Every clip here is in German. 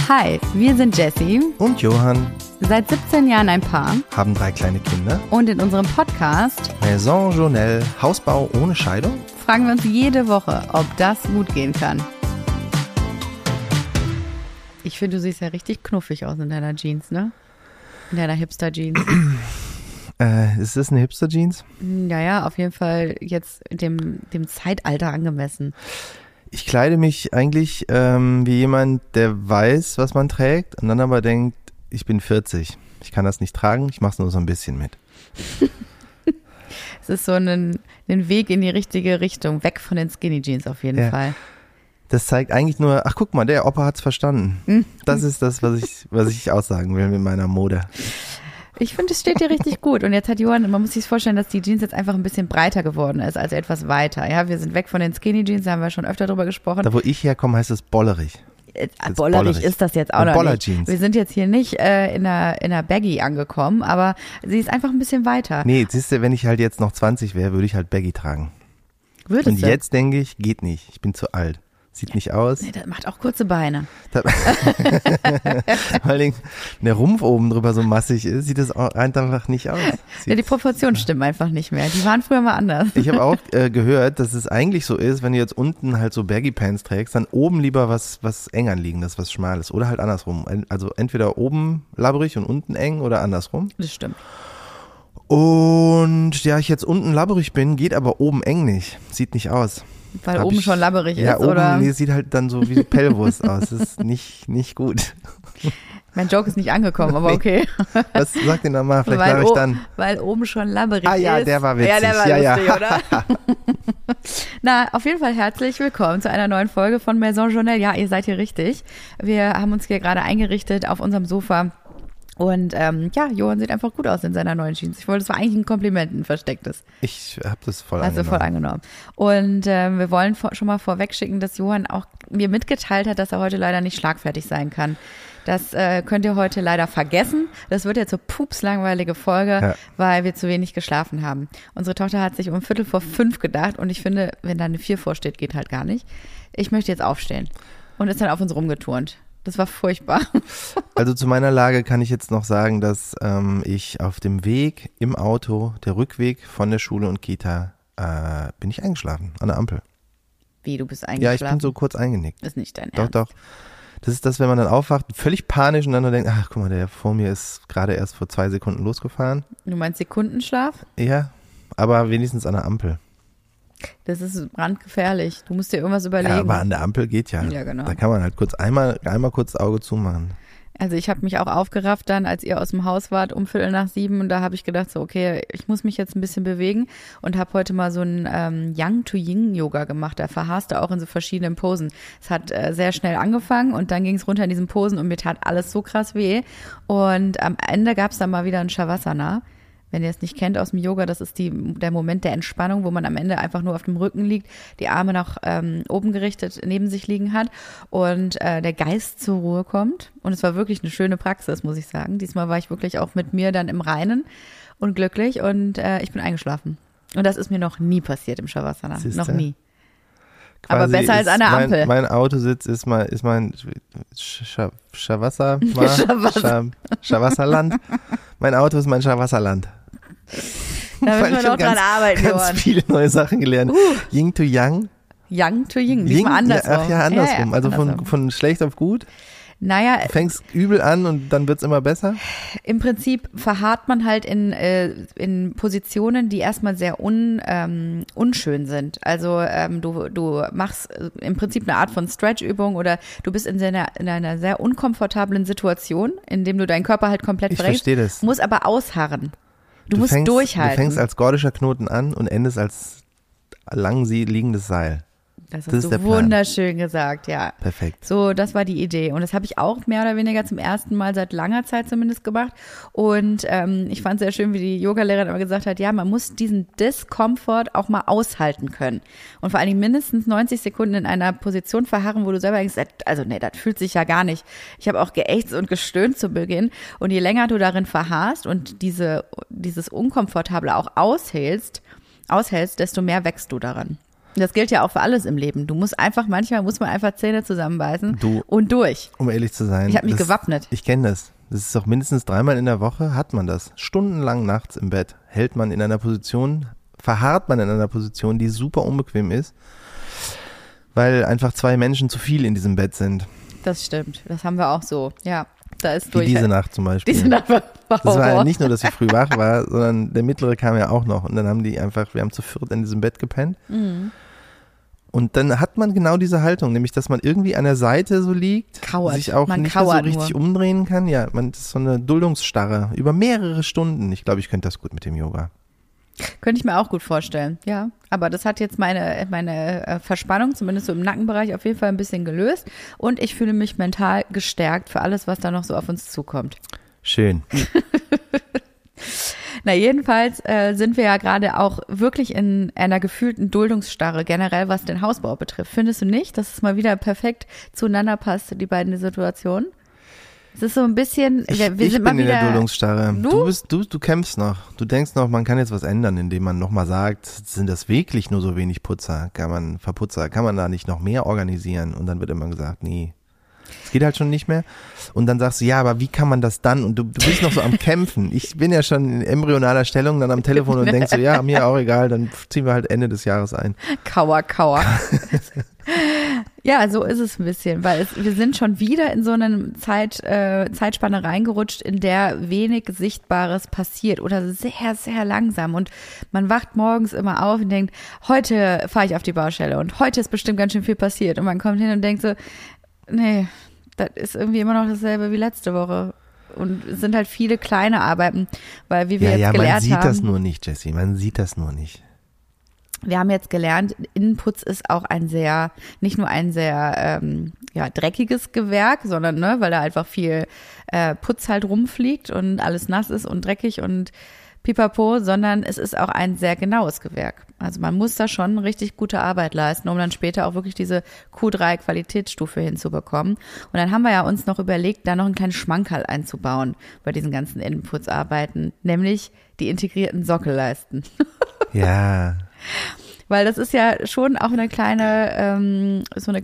Hi, wir sind Jessie und Johann, seit 17 Jahren ein Paar, haben 3 kleine Kinder und in unserem Podcast Maison Journelle, Hausbau ohne Scheidung, fragen wir uns jede Woche, ob das gut gehen kann. Ich finde, du siehst ja richtig knuffig aus in deiner Jeans, ne? In deiner Hipster-Jeans. Ist das eine Hipster-Jeans? Ja, auf jeden Fall jetzt dem Zeitalter angemessen. Ich kleide mich eigentlich wie jemand, der weiß, was man trägt und dann aber denkt, ich bin 40. Ich kann das nicht tragen, ich mache es nur so ein bisschen mit. Es ist so ein Weg in die richtige Richtung, weg von den Skinny Jeans auf jeden Fall. Das zeigt eigentlich nur, ach guck mal, der Opa hat's verstanden. Das ist das, was ich aussagen will mit meiner Mode. Ich finde, es steht dir richtig gut. Und jetzt hat Johann, man muss sich vorstellen, dass die Jeans jetzt einfach ein bisschen breiter geworden ist, also etwas weiter. Ja, wir sind weg von den Skinny Jeans, da haben wir schon öfter drüber gesprochen. Da, wo ich herkomme, heißt es bollerig. Bollerig ist das jetzt auch noch nicht. Jeans. Wir sind jetzt hier nicht in einer Baggy angekommen, aber sie ist einfach ein bisschen weiter. Nee, siehst du, wenn ich halt jetzt noch 20 wäre, würde ich halt Baggy tragen. Würdest Und du? jetzt denke ich, geht nicht. Ich bin zu alt. Sieht nicht aus. Nee, das macht auch kurze Beine. Vor allem, wenn der Rumpf oben drüber so massig ist, sieht das auch einfach nicht aus. Ja, die Proportionen stimmen einfach nicht mehr. Die waren früher mal anders. Ich habe auch gehört, dass es eigentlich so ist, wenn du jetzt unten halt so Baggy Pants trägst, dann oben lieber was eng anliegendes, was Schmales. Oder halt andersrum. Also entweder oben labberig und unten eng oder andersrum. Das stimmt. Und ja, ich jetzt unten labberig bin, geht aber oben eng nicht. Sieht nicht aus. Weil oben schon labberig ist, ja, oben, oder? Nee, sieht halt dann so wie Pellwurst aus. Das ist nicht gut. Mein Joke ist nicht angekommen, aber okay. Was sagt ihr nochmal? Vielleicht glaube ich dann. Weil oben schon labberig ist. Ah ja, der war witzig. Ja, der war lustig, oder? Na, auf jeden Fall herzlich willkommen zu einer neuen Folge von Maison Journelle. Ja, ihr seid hier richtig. Wir haben uns hier gerade eingerichtet auf unserem Sofa. Und Johann sieht einfach gut aus in seiner neuen Jeans. Ich wollte, es war eigentlich ein Kompliment, ein verstecktes. Ich habe das voll angenommen. Also voll angenommen. Und wir wollen schon mal vorweg schicken, dass Johann auch mir mitgeteilt hat, dass er heute leider nicht schlagfertig sein kann. Das könnt ihr heute leider vergessen. Das wird jetzt so pupslangweilige Folge, weil wir zu wenig geschlafen haben. Unsere Tochter hat sich um 4:45 gedacht und ich finde, wenn da eine 4 vorsteht, geht halt gar nicht. Ich möchte jetzt aufstehen und ist dann auf uns rumgeturnt. Das war furchtbar. Also zu meiner Lage kann ich jetzt noch sagen, dass ich auf dem Weg im Auto, der Rückweg von der Schule und Kita, bin ich eingeschlafen an der Ampel. Wie, du bist eingeschlafen? Ja, ich bin so kurz eingenickt. Ist nicht dein Ernst? Doch. Das ist das, wenn man dann aufwacht, völlig panisch und dann nur denkt, ach guck mal, der vor mir ist gerade erst vor 2 Sekunden losgefahren. Du meinst Sekundenschlaf? Ja, aber wenigstens an der Ampel. Das ist brandgefährlich. Du musst dir irgendwas überlegen. Ja, aber an der Ampel geht ja. Ja, genau. Da kann man halt einmal kurz das Auge zumachen. Also ich habe mich auch aufgerafft dann, als ihr aus dem Haus wart, um 6:45 und da habe ich gedacht so, okay, ich muss mich jetzt ein bisschen bewegen und habe heute mal so ein Yang-to-Yin-Yoga gemacht. Da verharrst du auch in so verschiedenen Posen. Es hat sehr schnell angefangen und dann ging es runter in diesen Posen und mir tat alles so krass weh. Und am Ende gab es dann mal wieder ein Shavasana. Wenn ihr es nicht kennt aus dem Yoga, das ist der Moment der Entspannung, wo man am Ende einfach nur auf dem Rücken liegt, die Arme nach oben gerichtet neben sich liegen hat und der Geist zur Ruhe kommt. Und es war wirklich eine schöne Praxis, muss ich sagen. Diesmal war ich wirklich auch mit mir dann im Reinen und glücklich und ich bin eingeschlafen. Und das ist mir noch nie passiert im Shavasana. Siehste? Noch nie. Aber besser als an der Ampel. Mein Autositz ist mein Shavassaland. Mein Auto ist mein Shavassaland. Da müssen wir noch dran arbeiten, Johann. Ganz viele neue Sachen gelernt. Yin to Yang. Yang to Yin, diesmal andersrum. Ach ja, andersrum. Ja, also andersrum. Von schlecht auf gut. Naja. Du fängst übel an und dann wird's immer besser? Im Prinzip verharrt man halt in Positionen, die erstmal sehr unschön sind. Also du machst im Prinzip eine Art von Stretch-Übung oder du bist in einer sehr unkomfortablen Situation, in dem du deinen Körper halt komplett bringst. Ich verstehe das. Musst aber ausharren. Du musst durchhalten. Du fängst als gordischer Knoten an und endest als lang liegendes Seil. Das hast du wunderschön gesagt, ja. Perfekt. So, das war die Idee. Und das habe ich auch mehr oder weniger zum ersten Mal seit langer Zeit zumindest gemacht. Und ich fand es sehr schön, wie die Yogalehrerin immer gesagt hat, ja, man muss diesen Discomfort auch mal aushalten können. Und vor allen Dingen mindestens 90 Sekunden in einer Position verharren, wo du selber denkst, also nee, das fühlt sich ja gar nicht. Ich habe auch geächzt und gestöhnt zu Beginn. Und je länger du darin verharrst und dieses Unkomfortable auch aushältst, desto mehr wächst du daran. Das gilt ja auch für alles im Leben. Manchmal muss man einfach Zähne zusammenbeißen und durch. Um ehrlich zu sein. Ich habe mich gewappnet. Ich kenne das. Das ist doch mindestens 3-mal in der Woche hat man das. Stundenlang nachts im Bett verharrt man in einer Position, die super unbequem ist, weil einfach 2 Menschen zu viel in diesem Bett sind. Das stimmt. Das haben wir auch so. Ja, da ist Wie diese Nacht zum Beispiel. Diese Nacht war Das war ja nicht nur, dass ich früh wach war, sondern der Mittlere kam ja auch noch. Und dann haben wir haben zu 4 in diesem Bett gepennt. Mhm. Und dann hat man genau diese Haltung, nämlich, dass man irgendwie an der Seite so liegt, kauert. sich auch Man nicht mehr so kauert richtig nur. umdrehen kann. Ja, das ist so eine Duldungsstarre über mehrere Stunden. Ich glaube, ich könnte das gut mit dem Yoga. Könnte ich mir auch gut vorstellen, ja. Aber das hat jetzt meine Verspannung, zumindest so im Nackenbereich, auf jeden Fall ein bisschen gelöst. Und ich fühle mich mental gestärkt für alles, was da noch so auf uns zukommt. Schön. Na, jedenfalls sind wir ja gerade auch wirklich in einer gefühlten Duldungsstarre, generell was den Hausbau betrifft. Findest du nicht, dass es mal wieder perfekt zueinander passt, die beiden Situationen? Es ist so ein bisschen, Ich sind bin mal in wieder, der Duldungsstarre. Du? Du kämpfst noch. Du denkst noch, man kann jetzt was ändern, indem man nochmal sagt, sind das wirklich nur so wenig Verputzer? Kann man da nicht noch mehr organisieren? Und dann wird immer gesagt, nee, es geht halt schon nicht mehr. Und dann sagst du, ja, aber wie kann man das dann? Und du bist noch so am Kämpfen. Ich bin ja schon in embryonaler Stellung dann am Telefon und denkst so, ja, mir auch egal, dann ziehen wir halt Ende des Jahres ein. Kauer. Ja, so ist es ein bisschen, weil wir sind schon wieder in so eine Zeitspanne reingerutscht, in der wenig Sichtbares passiert oder sehr, sehr langsam. Und man wacht morgens immer auf und denkt, heute fahre ich auf die Baustelle und heute ist bestimmt ganz schön viel passiert. Und man kommt hin und denkt so, nee, das ist irgendwie immer noch dasselbe wie letzte Woche. Und es sind halt viele kleine Arbeiten, weil wie wir jetzt gelernt haben. Man sieht das nur nicht, Jessie, man sieht das nur nicht. Wir haben jetzt gelernt, Innenputz ist auch nicht nur ein sehr dreckiges Gewerk, sondern weil da einfach viel Putz halt rumfliegt und alles nass ist und dreckig und pipapo, sondern es ist auch ein sehr genaues Gewerk. Also man muss da schon richtig gute Arbeit leisten, um dann später auch wirklich diese Q3-Qualitätsstufe hinzubekommen. Und dann haben wir ja uns noch überlegt, da noch einen kleinen Schmankerl einzubauen bei diesen ganzen Innenputzarbeiten, nämlich die integrierten Sockelleisten. Ja. Weil das ist ja schon auch eine kleine,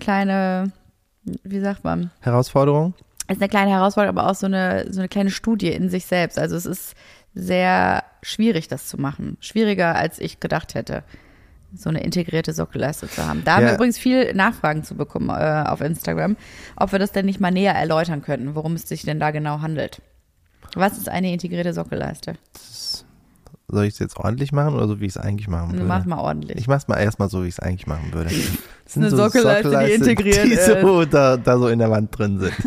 wie sagt man? Herausforderung? Ist eine kleine Herausforderung, aber auch so eine kleine Studie in sich selbst. Also es ist sehr schwierig, das zu machen. Schwieriger, als ich gedacht hätte, so eine integrierte Sockelleiste zu haben. Da haben wir übrigens viel Nachfragen zu bekommen auf Instagram, ob wir das denn nicht mal näher erläutern könnten, worum es sich denn da genau handelt. Was ist eine integrierte Sockelleiste? Soll ich es jetzt ordentlich machen oder so, wie ich es eigentlich machen würde? Mach mal ordentlich. Ich mach's mal erstmal so, wie ich es eigentlich machen würde. Das sind eine so Sockelleiste, die integriert ist. So, da so in der Wand drin sind.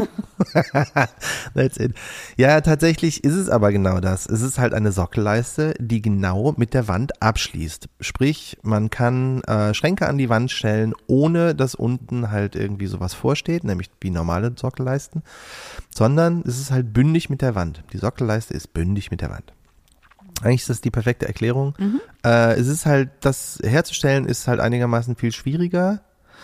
That's it. Ja, tatsächlich ist es aber genau das. Es ist halt eine Sockelleiste, die genau mit der Wand abschließt. Sprich, man kann Schränke an die Wand stellen, ohne dass unten halt irgendwie sowas vorsteht, nämlich wie normale Sockelleisten, sondern es ist halt bündig mit der Wand. Die Sockelleiste ist bündig mit der Wand. Eigentlich ist das die perfekte Erklärung. Es ist halt, das herzustellen ist halt einigermaßen viel schwieriger,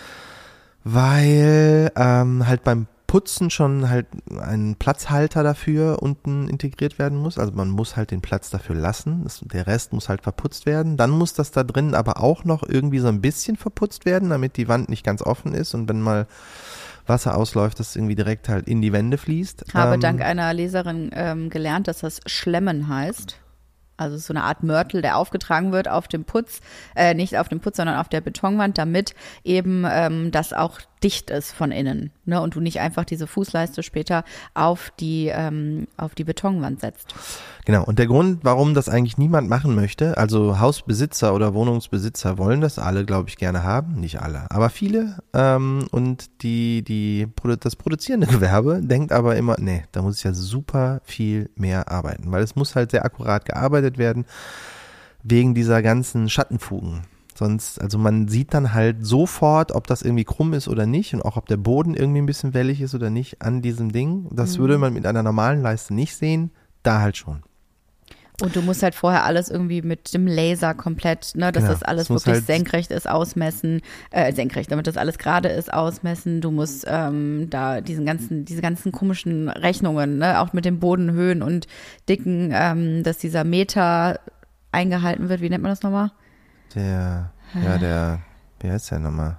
weil halt beim Putzen schon halt ein Platzhalter dafür unten integriert werden muss. Also man muss halt den Platz dafür lassen. Der Rest muss halt verputzt werden. Dann muss das da drin aber auch noch irgendwie so ein bisschen verputzt werden, damit die Wand nicht ganz offen ist und wenn mal Wasser ausläuft, das irgendwie direkt halt in die Wände fließt. Habe dank einer Leserin gelernt, dass das Schlemmen heißt. Also so eine Art Mörtel, der aufgetragen wird auf dem Putz, nicht auf dem Putz, sondern auf der Betonwand, damit eben das auch dicht ist von innen, ne? Und du nicht einfach diese Fußleiste später auf die Betonwand setzt. Genau, und der Grund, warum das eigentlich niemand machen möchte, also Hausbesitzer oder Wohnungsbesitzer wollen das alle, glaube ich, gerne haben, nicht alle, aber viele und das produzierende Gewerbe denkt aber immer, nee, da muss ich ja super viel mehr arbeiten, weil es muss halt sehr akkurat gearbeitet werden, wegen dieser ganzen Schattenfugen. Sonst, also man sieht dann halt sofort, ob das irgendwie krumm ist oder nicht und auch ob der Boden irgendwie ein bisschen wellig ist oder nicht an diesem Ding. Das würde man mit einer normalen Leiste nicht sehen, da halt schon. Und du musst halt vorher alles irgendwie mit dem Laser komplett, ne, dass das alles wirklich halt senkrecht ist, ausmessen, damit das alles gerade ist, ausmessen. Du musst da diese ganzen komischen Rechnungen, ne, auch mit den Bodenhöhen und Dicken, dass dieser Meter eingehalten wird. Wie nennt man das nochmal? Der Wie heißt der nochmal?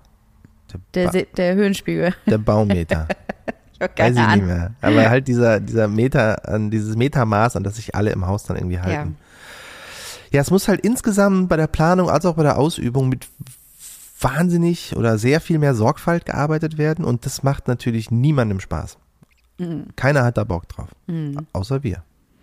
Der Höhenspiegel. Der Baumeter. Weiß ich nicht mehr. Aber halt dieser Meter, dieses Metermaß, an das sich alle im Haus dann irgendwie halten. Ja, es muss halt insgesamt bei der Planung als auch bei der Ausübung mit wahnsinnig oder sehr viel mehr Sorgfalt gearbeitet werden und das macht natürlich niemandem Spaß. Keiner hat da Bock drauf, außer wir.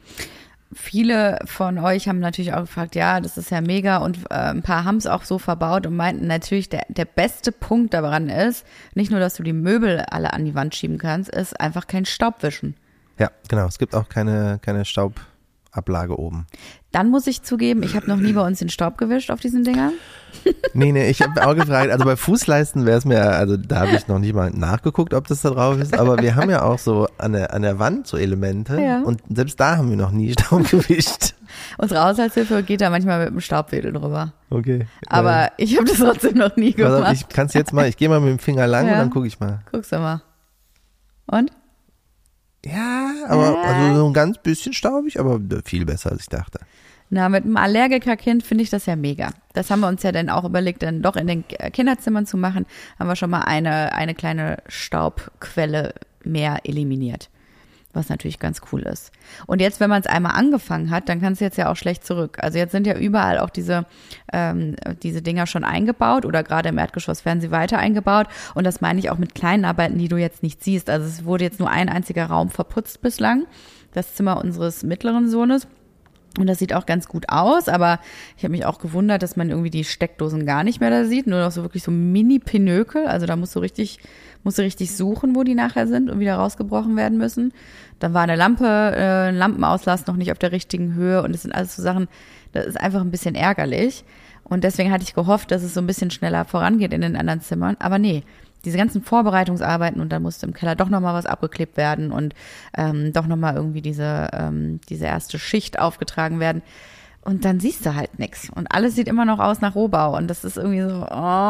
Viele von euch haben natürlich auch gefragt, ja, das ist ja mega und ein paar haben es auch so verbaut und meinten natürlich, der beste Punkt daran ist, nicht nur, dass du die Möbel alle an die Wand schieben kannst, ist einfach kein Staubwischen. Ja, genau, es gibt auch keine Staubablage oben. Dann muss ich zugeben, ich habe noch nie bei uns den Staub gewischt auf diesen Dingern. Nee, ich habe auch gefragt, also bei Fußleisten wäre es mir, also da habe ich noch nicht mal nachgeguckt, ob das da drauf ist, aber wir haben ja auch so an der Wand so Elemente und selbst da haben wir noch nie Staub gewischt. Unsere Haushaltshilfe geht da manchmal mit dem Staubwedel drüber. Okay. Aber ich habe das trotzdem noch nie gemacht. Also ich gehe mal mit dem Finger lang und dann gucke ich mal. Guckst du mal. Und? Ja, aber also so ein ganz bisschen staubig, aber viel besser als ich dachte. Na, mit einem Allergikerkind finde ich das ja mega. Das haben wir uns ja dann auch überlegt, dann doch in den Kinderzimmern zu machen. Haben wir schon mal eine kleine Staubquelle mehr eliminiert. Was natürlich ganz cool ist. Und jetzt, wenn man es einmal angefangen hat, dann kann es jetzt ja auch schlecht zurück. Also jetzt sind ja überall auch diese Dinger schon eingebaut oder gerade im Erdgeschoss werden sie weiter eingebaut. Und das meine ich auch mit kleinen Arbeiten, die du jetzt nicht siehst. Also es wurde jetzt nur ein einziger Raum verputzt bislang. Das Zimmer unseres mittleren Sohnes. Und das sieht auch ganz gut aus, aber ich habe mich auch gewundert, dass man irgendwie die Steckdosen gar nicht mehr da sieht, nur noch so wirklich so Mini-Pinökel, also da musst du richtig suchen, wo die nachher sind und wieder rausgebrochen werden müssen. Dann war eine ein Lampenauslass noch nicht auf der richtigen Höhe und das sind alles so Sachen, das ist einfach ein bisschen ärgerlich. Und deswegen hatte ich gehofft, dass es so ein bisschen schneller vorangeht in den anderen Zimmern, aber nee. Diese ganzen Vorbereitungsarbeiten und dann musste im Keller doch nochmal was abgeklebt werden und doch nochmal irgendwie diese erste Schicht aufgetragen werden. Und dann siehst du halt nichts. Und alles sieht immer noch aus nach Rohbau. Und das ist irgendwie so,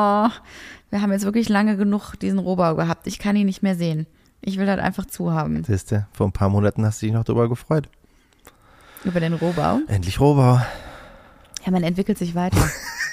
wir haben jetzt wirklich lange genug diesen Rohbau gehabt. Ich kann ihn nicht mehr sehen. Ich will das einfach zuhaben. Siehst du, vor ein paar Monaten hast du dich noch drüber gefreut. Über den Rohbau? Endlich Rohbau. Ja, man entwickelt sich weiter.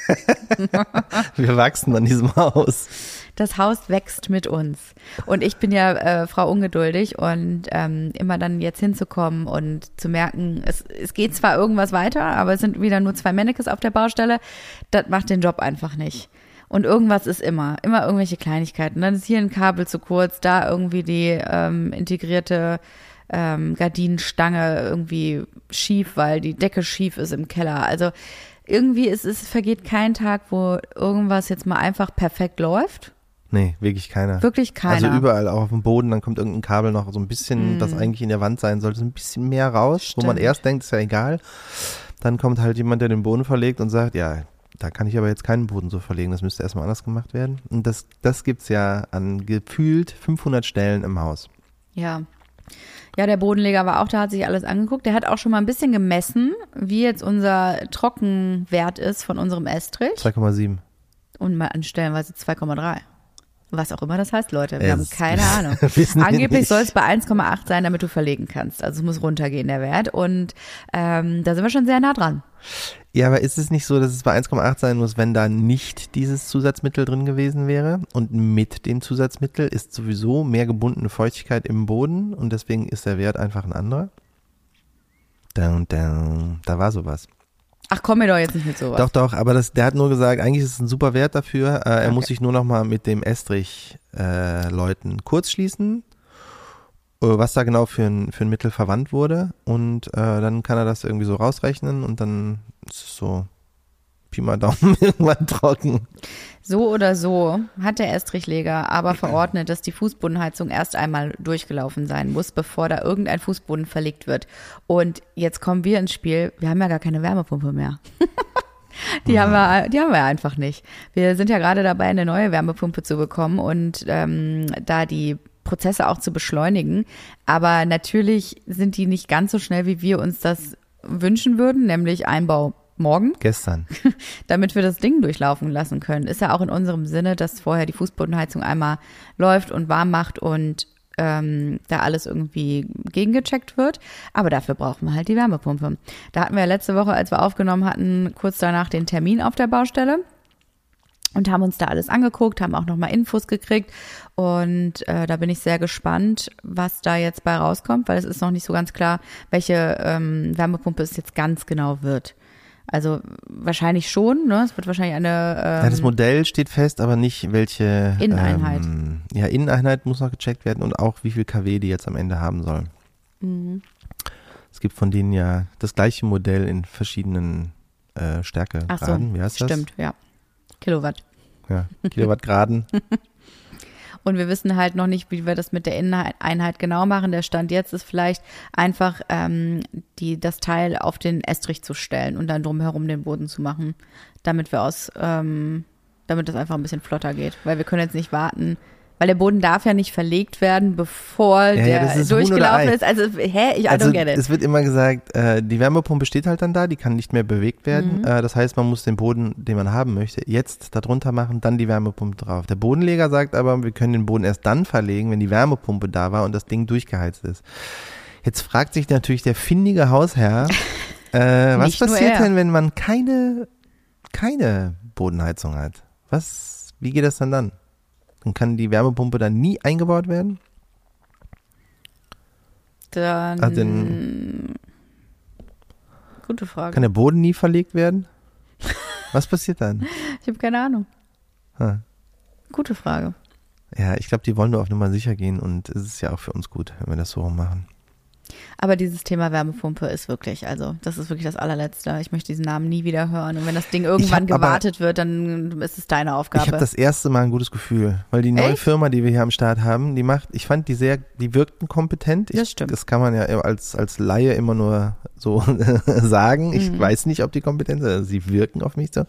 Wir wachsen an diesem Haus. Das Haus wächst mit uns. Und ich bin ja Frau ungeduldig und immer dann jetzt hinzukommen und zu merken, es geht zwar irgendwas weiter, aber es sind wieder nur 2 Mannekes auf der Baustelle. Das macht den Job einfach nicht. Und irgendwas ist immer irgendwelche Kleinigkeiten. Dann ist hier ein Kabel zu kurz, da irgendwie die integrierte Gardinenstange irgendwie schief, weil die Decke schief ist im Keller. Also irgendwie vergeht kein Tag, wo irgendwas jetzt mal einfach perfekt läuft. Nee, wirklich keiner. Wirklich keiner. Also überall, auch auf dem Boden, dann kommt irgendein Kabel noch so ein bisschen, das eigentlich in der Wand sein sollte, so ein bisschen mehr raus, Stimmt. Wo man erst denkt, ist ja egal. Dann kommt halt jemand, der den Boden verlegt und sagt, ja, da kann ich aber jetzt keinen Boden so verlegen, das müsste erstmal anders gemacht werden. Und das gibt's ja an gefühlt 500 Stellen im Haus. Ja. Ja, der Bodenleger war auch da, hat sich alles angeguckt. Der hat auch schon mal ein bisschen gemessen, wie jetzt unser Trockenwert ist von unserem Estrich. 2,7. Und mal an Stellenweise 2,3. Was auch immer das heißt, Leute. Wir haben keine Ahnung. Angeblich soll es bei 1,8 sein, damit du verlegen kannst. Also es muss runtergehen, der Wert. Und da sind wir schon sehr nah dran. Ja, aber ist es nicht so, dass es bei 1,8 sein muss, wenn da nicht dieses Zusatzmittel drin gewesen wäre? Und mit dem Zusatzmittel ist sowieso mehr gebundene Feuchtigkeit im Boden und deswegen ist der Wert einfach ein anderer? Da war sowas. Ach, komm mir doch jetzt nicht mit sowas. Doch, aber der hat nur gesagt, eigentlich ist es ein super Wert dafür. Er muss sich nur noch mal mit dem Estrich Leuten kurz schließen, was da genau für ein Mittel verwandt wurde. Und dann kann er das irgendwie so rausrechnen und dann ist es so Pi mal Daumen irgendwann trocken. So oder so hat der Estrichleger aber verordnet, dass die Fußbodenheizung erst einmal durchgelaufen sein muss, bevor da irgendein Fußboden verlegt wird. Und jetzt kommen wir ins Spiel. Wir haben ja gar keine Wärmepumpe mehr. Die haben wir einfach nicht. Wir sind ja gerade dabei, eine neue Wärmepumpe zu bekommen und da die Prozesse auch zu beschleunigen. Aber natürlich sind die nicht ganz so schnell, wie wir uns das wünschen würden, nämlich Einbau morgen. Gestern. Damit wir das Ding durchlaufen lassen können. Ist ja auch in unserem Sinne, dass vorher die Fußbodenheizung einmal läuft und warm macht und da alles irgendwie gegengecheckt wird. Aber dafür brauchen wir halt die Wärmepumpe. Da hatten wir ja letzte Woche, als wir aufgenommen hatten, kurz danach den Termin auf der Baustelle. und haben uns da alles angeguckt, haben auch nochmal Infos gekriegt und da bin ich sehr gespannt, was da jetzt bei rauskommt, weil es ist noch nicht so ganz klar, welche Wärmepumpe es jetzt ganz genau wird. Also wahrscheinlich schon, ne? Es wird wahrscheinlich eine ja, das Modell steht fest, aber nicht welche Inneneinheit. Inneneinheit muss noch gecheckt werden und auch wie viel kW die jetzt am Ende haben soll. Mhm. Es gibt von denen ja das gleiche Modell in verschiedenen Stärkegraden. Ach so, wie heißt das? stimmt, ja. Kilowatt. Ja, Kilowattgraden. Und wir wissen halt noch nicht, wie wir das mit der Inneneinheit genau machen. Der Stand jetzt ist vielleicht einfach, das Teil auf den Estrich zu stellen und dann drumherum den Boden zu machen, damit das einfach ein bisschen flotter geht. Weil wir können jetzt nicht warten, weil der Boden darf ja nicht verlegt werden, bevor der durchgelaufen ist. Also, I don't get it. Es wird immer gesagt, die Wärmepumpe steht halt dann da, die kann nicht mehr bewegt werden. Das heißt, man muss den Boden, den man haben möchte, jetzt da drunter machen, dann die Wärmepumpe drauf. Der Bodenleger sagt aber, wir können den Boden erst dann verlegen, wenn die Wärmepumpe da war und das Ding durchgeheizt ist. Jetzt fragt sich natürlich der findige Hausherr, was passiert denn, wenn man keine Bodenheizung hat? Wie geht das dann? Dann kann die Wärmepumpe dann nie eingebaut werden? Gute Frage. Kann der Boden nie verlegt werden? Was passiert dann? Ich habe keine Ahnung. Gute Frage. Ja, ich glaube, die wollen nur auf Nummer sicher gehen und es ist ja auch für uns gut, wenn wir das so machen. Aber dieses Thema Wärmepumpe ist wirklich, also das ist wirklich das allerletzte. Ich möchte diesen Namen nie wieder hören. Und wenn das Ding irgendwann gewartet wird, dann ist es deine Aufgabe. Ich habe das erste Mal ein gutes Gefühl, weil die neue Firma, die wir hier am Start haben, ich fand die wirkten kompetent. Das stimmt. Das kann man ja als Laie immer nur so sagen. Ich weiß nicht, ob die kompetent sind, also sie wirken auf mich so.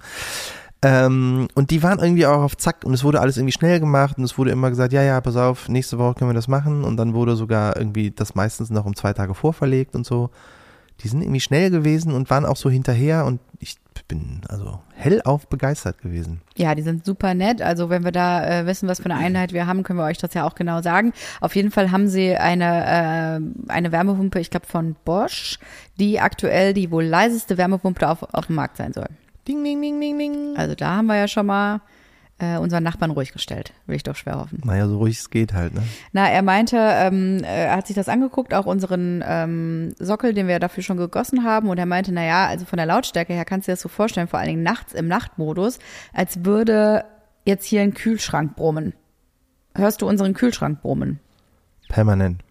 Und die waren irgendwie auch auf Zack und es wurde alles irgendwie schnell gemacht und es wurde immer gesagt, ja, pass auf, nächste Woche können wir das machen und dann wurde sogar irgendwie das meistens noch um 2 Tage vorverlegt und so. Die sind irgendwie schnell gewesen und waren auch so hinterher und ich bin also hellauf begeistert gewesen. Ja, die sind super nett. Also wenn wir da wissen, was für eine Einheit wir haben, können wir euch das ja auch genau sagen. Auf jeden Fall haben sie eine Wärmepumpe, ich glaube von Bosch, die aktuell die wohl leiseste Wärmepumpe auf dem Markt sein soll. Ding, ding, ding, ding, ding. Also da haben wir ja schon mal unseren Nachbarn ruhig gestellt, will ich doch schwer hoffen. Naja, so ruhig es geht halt, ne? Na, er meinte, er hat sich das angeguckt, auch unseren Sockel, den wir dafür schon gegossen haben und er meinte, naja, also von der Lautstärke her kannst du dir das so vorstellen, vor allen Dingen nachts im Nachtmodus, als würde jetzt hier ein Kühlschrank brummen. Hörst du unseren Kühlschrank brummen? Permanent.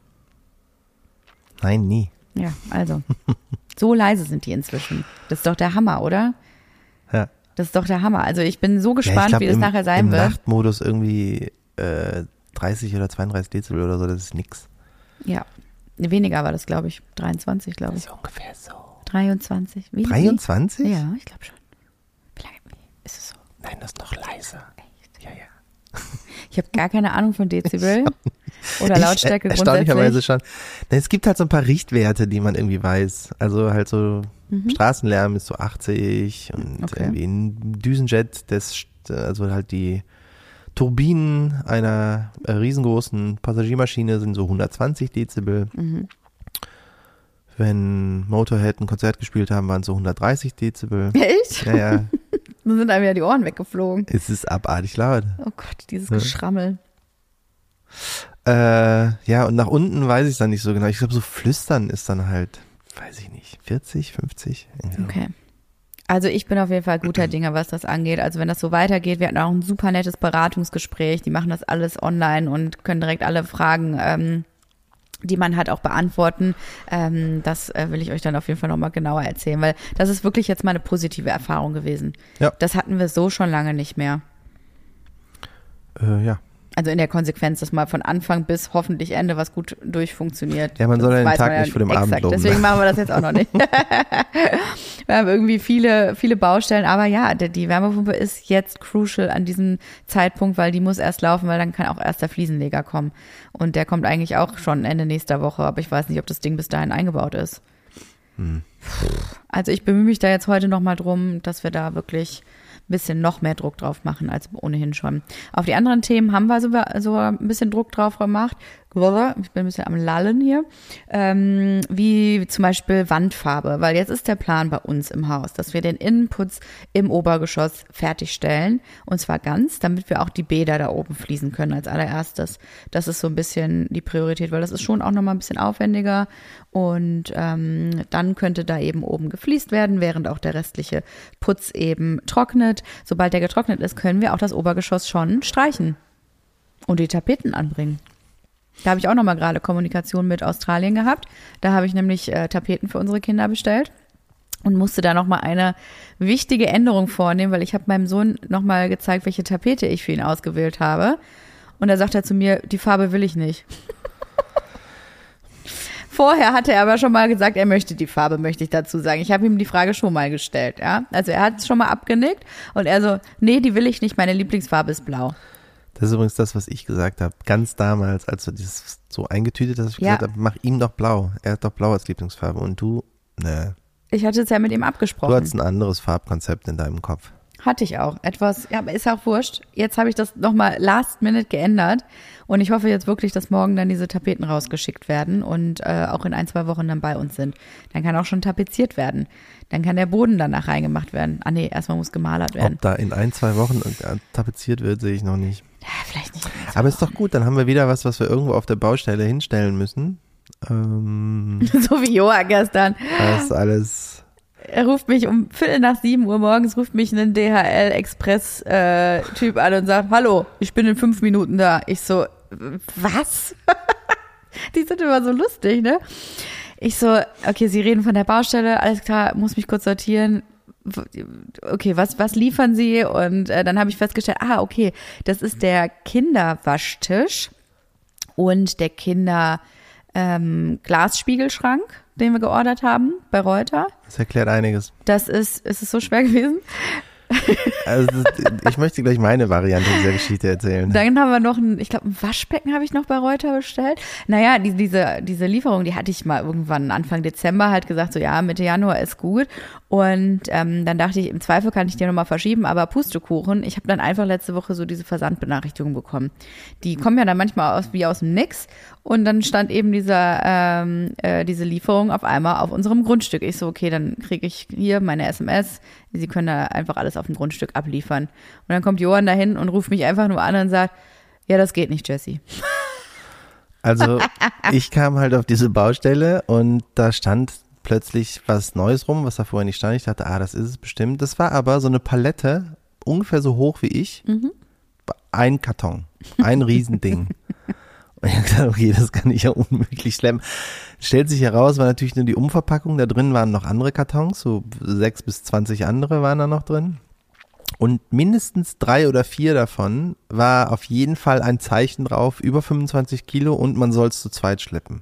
Nein, nie. Ja, also. So leise sind die inzwischen. Das ist doch der Hammer, oder? Ja. Das ist doch der Hammer. Also ich bin so gespannt, wie das nachher sein wird. Im Nachtmodus irgendwie 30 oder 32 Dezibel oder so, das ist nix. Ja, weniger war das, glaube ich. 23, glaube ich. So ungefähr so. 23. Wie? 23? Ja, ich glaube schon. Wie lange ist es so? Nein, das ist noch leiser. Echt? Ja. Ich habe gar keine Ahnung von Dezibel oder Lautstärke grundsätzlich. Erstaunlicherweise schon. Es gibt halt so ein paar Richtwerte, die man irgendwie weiß. Also halt so Straßenlärm ist so 80 und irgendwie ein Düsenjet, also halt die Turbinen einer riesengroßen Passagiermaschine sind so 120 Dezibel. Wenn Motorhead ein Konzert gespielt haben, waren es so 130 Dezibel. Echt? Ja. Dann sind einem ja die Ohren weggeflogen. Es ist abartig laut. Oh Gott, dieses Geschrammel. Ja, und nach unten weiß ich es dann nicht so genau. Ich glaube, so flüstern ist dann halt, weiß ich nicht, 40, 50? Irgendwie. Okay. Also ich bin auf jeden Fall guter Dinge, was das angeht. Also wenn das so weitergeht, wir hatten auch ein super nettes Beratungsgespräch. Die machen das alles online und können direkt alle Fragen, die man hat, auch beantworten. Das will ich euch dann auf jeden Fall nochmal genauer erzählen, weil das ist wirklich jetzt mal eine positive Erfahrung gewesen. Ja. Das hatten wir so schon lange nicht mehr. Ja. Also in der Konsequenz, dass mal von Anfang bis hoffentlich Ende was gut durchfunktioniert. Ja, man soll ja den Tag nicht vor dem Abend loben. Deswegen machen wir das jetzt auch noch nicht. Wir haben irgendwie viele Baustellen, aber ja, die Wärmepumpe ist jetzt crucial an diesem Zeitpunkt, weil die muss erst laufen, weil dann kann auch erst der Fliesenleger kommen. Und der kommt eigentlich auch schon Ende nächster Woche, aber ich weiß nicht, ob das Ding bis dahin eingebaut ist. Also ich bemühe mich da jetzt heute nochmal drum, dass wir da wirklich ein bisschen noch mehr Druck drauf machen als ohnehin schon. Auf die anderen Themen haben wir so ein bisschen Druck drauf gemacht. ich bin ein bisschen am Lallen hier, wie zum Beispiel Wandfarbe, weil jetzt ist der Plan bei uns im Haus, dass wir den Innenputz im Obergeschoss fertigstellen und zwar ganz, damit wir auch die Bäder da oben fließen können als allererstes. Das ist so ein bisschen die Priorität, weil das ist schon auch nochmal ein bisschen aufwendiger und dann könnte da eben oben gefliest werden, während auch der restliche Putz eben trocknet. Sobald der getrocknet ist, können wir auch das Obergeschoss schon streichen und die Tapeten anbringen. Da habe ich auch nochmal gerade Kommunikation mit Australien gehabt. Da habe ich nämlich Tapeten für unsere Kinder bestellt und musste da nochmal eine wichtige Änderung vornehmen, weil ich habe meinem Sohn nochmal gezeigt, welche Tapete ich für ihn ausgewählt habe. Und da sagt er zu mir, die Farbe will ich nicht. Vorher hatte er aber schon mal gesagt, er möchte die Farbe, möchte ich dazu sagen. Ich habe ihm die Frage schon mal gestellt, ja. Also er hat es schon mal abgenickt und er so, nee, die will ich nicht, meine Lieblingsfarbe ist blau. Das ist übrigens das, was ich gesagt habe. Ganz damals, als du dieses so eingetütet hast, ich gesagt habe, mach ihm doch blau. Er hat doch blau als Lieblingsfarbe und du, ne. Ich hatte es ja mit ihm abgesprochen. Du hattest ein anderes Farbkonzept in deinem Kopf. Hatte ich auch. Etwas, ja, aber ist auch wurscht. Jetzt habe ich das nochmal last minute geändert und ich hoffe jetzt wirklich, dass morgen dann diese Tapeten rausgeschickt werden und auch in 1-2 Wochen dann bei uns sind. Dann kann auch schon tapeziert werden. Dann kann der Boden danach reingemacht werden. Ah nee, erstmal muss gemalert werden. Ob da in 1-2 Wochen tapeziert wird, sehe ich noch nicht. Ja, vielleicht nicht. Aber ist doch gut, dann haben wir wieder was wir irgendwo auf der Baustelle hinstellen müssen. So wie Joa gestern. Das ist alles... Er ruft mich um 6:45 morgens, ruft mich ein DHL-Express-Typ an und sagt, hallo, ich bin in 5 Minuten da. Ich so, was? Die sind immer so lustig, ne? Ich so, okay, Sie reden von der Baustelle, alles klar, muss mich kurz sortieren. Okay, was liefern Sie? Und dann habe ich festgestellt, okay, das ist der Kinderwaschtisch und der Glasspiegelschrank, den wir geordert haben bei Reuter. Das erklärt einiges. Ist es so schwer gewesen? Also ich möchte gleich meine Variante dieser Geschichte erzählen. Dann haben wir noch ein Waschbecken habe ich noch bei Reuter bestellt. Naja, diese Lieferung, die hatte ich mal irgendwann Anfang Dezember halt gesagt, so ja, Mitte Januar ist gut. Und dann dachte ich, im Zweifel kann ich die nochmal verschieben, aber Pustekuchen, ich habe dann einfach letzte Woche so diese Versandbenachrichtigung bekommen. Die kommen ja dann manchmal wie aus dem Nix und dann stand eben diese Lieferung auf einmal auf unserem Grundstück. Ich so, okay, dann kriege ich hier meine SMS, Sie können da einfach alles auf dem Grundstück abliefern. Und dann kommt Johann dahin und ruft mich einfach nur an und sagt, ja, das geht nicht, Jessie. Also ich kam halt auf diese Baustelle und da stand plötzlich was Neues rum, was da vorher nicht stand. Ich dachte, das ist es bestimmt. Das war aber so eine Palette, ungefähr so hoch wie ich. Ein Karton, ein Riesending. Und ich habe gedacht, okay, das kann ich ja unmöglich schlemmen. Stellt sich heraus, war natürlich nur die Umverpackung. Da drin waren noch andere Kartons, so 6 bis 20 andere waren da noch drin. Und mindestens 3 oder 4 davon war auf jeden Fall ein Zeichen drauf, über 25 Kilo und man soll es zu zweit schleppen.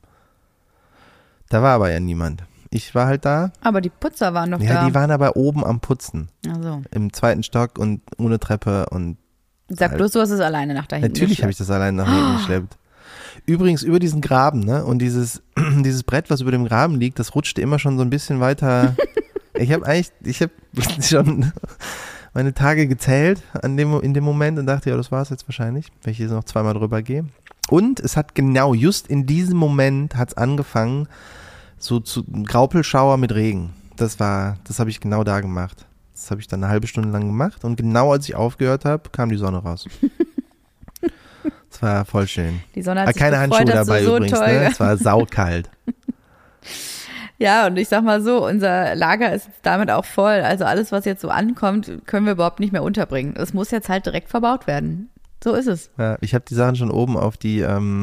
Da war aber ja niemand. Ich war halt da. Aber die Putzer waren doch da. Ja, die waren aber oben am Putzen. Ach so. Im 2. Stock und ohne Treppe und. Sag bloß, du hast es alleine nach da hinten Natürlich habe ich das alleine nach hinten geschleppt. Übrigens über diesen Graben, ne? Und dieses Brett, was über dem Graben liegt, das rutschte immer schon so ein bisschen weiter. Ich habe schon meine Tage gezählt in dem Moment und dachte, ja, das war es jetzt wahrscheinlich, wenn ich hier noch 2-mal drüber gehe. Und es hat genau, just in diesem Moment hat es angefangen, so zu Graupelschauer mit Regen. Das habe ich genau da gemacht. Das habe ich dann eine halbe Stunde lang gemacht und genau als ich aufgehört habe, kam die Sonne raus. Das war voll schön. Die Sonne hat sich keine gefreut, Handschuhe dabei so übrigens, toll. ne? Es war saukalt. Ja, und ich sag mal so, unser Lager ist damit auch voll. Also alles, was jetzt so ankommt, können wir überhaupt nicht mehr unterbringen. Es muss jetzt halt direkt verbaut werden. So ist es. Ja, ich habe die Sachen schon oben auf die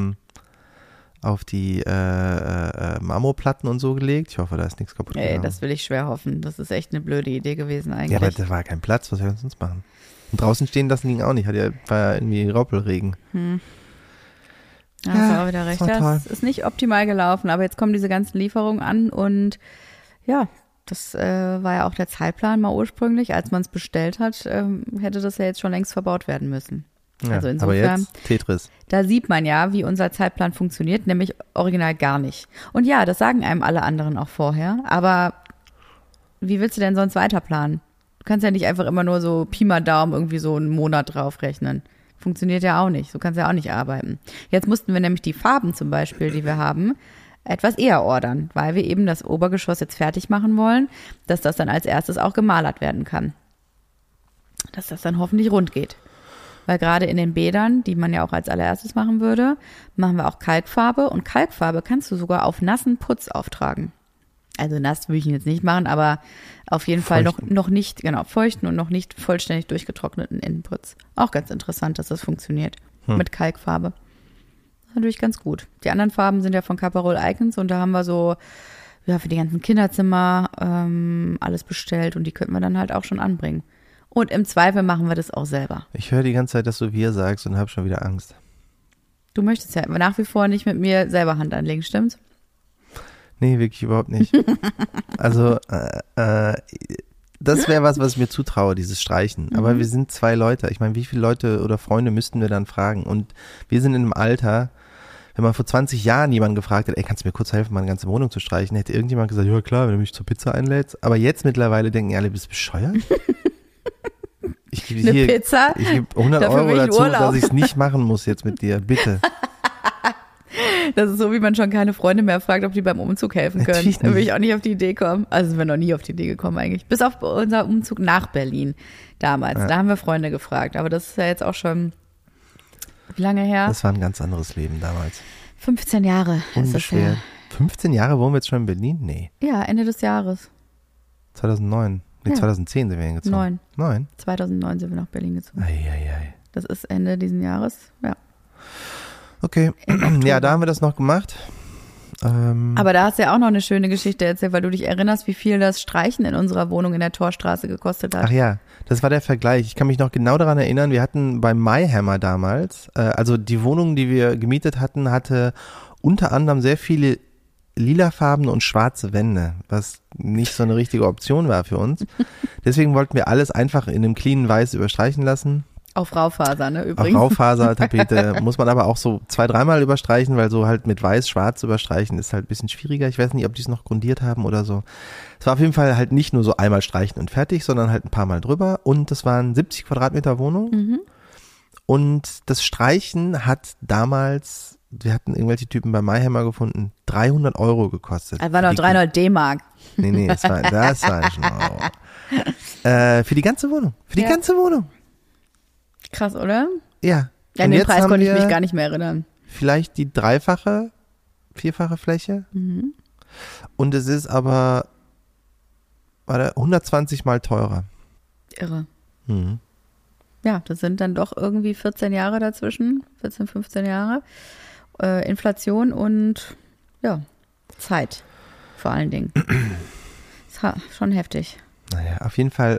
Marmorplatten und so gelegt. Ich hoffe, da ist nichts kaputt gegangen. Das will ich schwer hoffen. Das ist echt eine blöde Idee gewesen eigentlich. Ja, aber da war kein Platz. Was sollen wir sonst machen? Und draußen stehen lassen ging auch nicht. War ja irgendwie Graupelregen. Ja, hast du auch wieder recht. Das ist nicht optimal gelaufen, aber jetzt kommen diese ganzen Lieferungen an und ja, das war ja auch der Zeitplan mal ursprünglich. Als man es bestellt hat, hätte das ja jetzt schon längst verbaut werden müssen. Ja, also insofern, aber jetzt Tetris. Da sieht man ja, wie unser Zeitplan funktioniert, nämlich original gar nicht. Und ja, das sagen einem alle anderen auch vorher, aber wie willst du denn sonst weiterplanen? Du kannst ja nicht einfach immer nur so Pi mal Daumen irgendwie so einen Monat draufrechnen. Funktioniert ja auch nicht. So kannst du ja auch nicht arbeiten. Jetzt mussten wir nämlich die Farben zum Beispiel, die wir haben, etwas eher ordern, weil wir eben das Obergeschoss jetzt fertig machen wollen, dass das dann als erstes auch gemalert werden kann. Dass das dann hoffentlich rund geht. Weil gerade in den Bädern, die man ja auch als allererstes machen würde, machen wir auch Kalkfarbe. Und Kalkfarbe kannst du sogar auf nassen Putz auftragen. Also nass würde ich ihn jetzt nicht machen, aber auf jeden Fall noch nicht, genau, feuchten und noch nicht vollständig durchgetrockneten Innenputz. Auch ganz interessant, dass das funktioniert mit Kalkfarbe. Das ist natürlich ganz gut. Die anderen Farben sind ja von Caparol Icons und da haben wir so, ja, für die ganzen Kinderzimmer alles bestellt und die könnten wir dann halt auch schon anbringen. Und im Zweifel machen wir das auch selber. Ich höre die ganze Zeit, dass du wir sagst und habe schon wieder Angst. Du möchtest ja nach wie vor nicht mit mir selber Hand anlegen, stimmt's? Nee, wirklich überhaupt nicht. Also, das wäre was ich mir zutraue, dieses Streichen. Aber wir sind 2 Leute. Ich meine, wie viele Leute oder Freunde müssten wir dann fragen? Und wir sind in einem Alter, wenn man vor 20 Jahren jemanden gefragt hat, ey, kannst du mir kurz helfen, meine ganze Wohnung zu streichen, hätte irgendjemand gesagt, ja klar, wenn du mich zur Pizza einlädst. Aber jetzt mittlerweile denken alle, bist du bescheuert? Ich gebe Eine Pizza? Ich gebe 100 Dafür Euro will ich dazu, Urlaub. dass ich es nicht machen muss jetzt mit dir, bitte. Das ist so, wie man schon keine Freunde mehr fragt, ob die beim Umzug helfen können. Natürlich Da will nicht. ich auch nicht auf die Idee kommen. Also sind wir noch nie auf die Idee gekommen eigentlich. Bis auf unser Umzug nach Berlin damals. Ja. Da haben wir Freunde gefragt. Aber das ist ja jetzt auch schon, wie lange her? Das war ein ganz anderes Leben damals. 15 Jahre ist das Unbeschwert. her. 15 Jahre wohnen wir jetzt schon in Berlin? Nee. Ja, Ende des Jahres. 2009. Nee, Ja. 2010 sind wir hingezogen. 9. 2009 sind wir nach Berlin gezogen. Eieiei. Das ist Ende diesen Jahres. Ja. Okay. Ja, da haben wir das noch gemacht. Aber da hast du ja auch noch eine schöne Geschichte erzählt, weil du dich erinnerst, wie viel das Streichen in unserer Wohnung in der Torstraße gekostet hat. Ach ja, das war der Vergleich. Ich kann mich noch genau daran erinnern, wir hatten beim MyHammer damals, also die Wohnung, die wir gemietet hatten, hatte unter anderem sehr viele lilafarbene und schwarze Wände, was nicht so eine richtige Option war für uns. Deswegen wollten wir alles einfach in einem cleanen Weiß überstreichen lassen. Auf Raufaser, ne, Auf übrigens. Raufasertapete muss man aber auch so 2-3 Mal überstreichen, weil so halt mit Weiß-Schwarz überstreichen ist halt ein bisschen schwieriger. Ich weiß nicht, ob die es noch grundiert haben oder so. Es war auf jeden Fall halt nicht nur so einmal streichen und fertig, sondern halt ein paar Mal drüber. Und das waren 70 Quadratmeter Wohnung. Und das Streichen hat damals, wir hatten irgendwelche Typen bei MyHammer gefunden, 300 Euro gekostet. Das war noch 300 D-Mark. Nee, das war schon Euro. Für die ganze Wohnung. Für die Ja. ganze Wohnung. Krass, oder? Ja. Ja, Und an den jetzt Preis haben konnte ich wir mich gar nicht mehr erinnern. vielleicht die 3-fache, 4-fache Fläche. Und es ist aber 120 mal teurer. Irre. Mhm. Ja, das sind dann doch irgendwie 14 Jahre dazwischen, 14, 15 Jahre. Inflation und ja, Zeit vor allen Dingen. Ist schon heftig. Naja, auf jeden Fall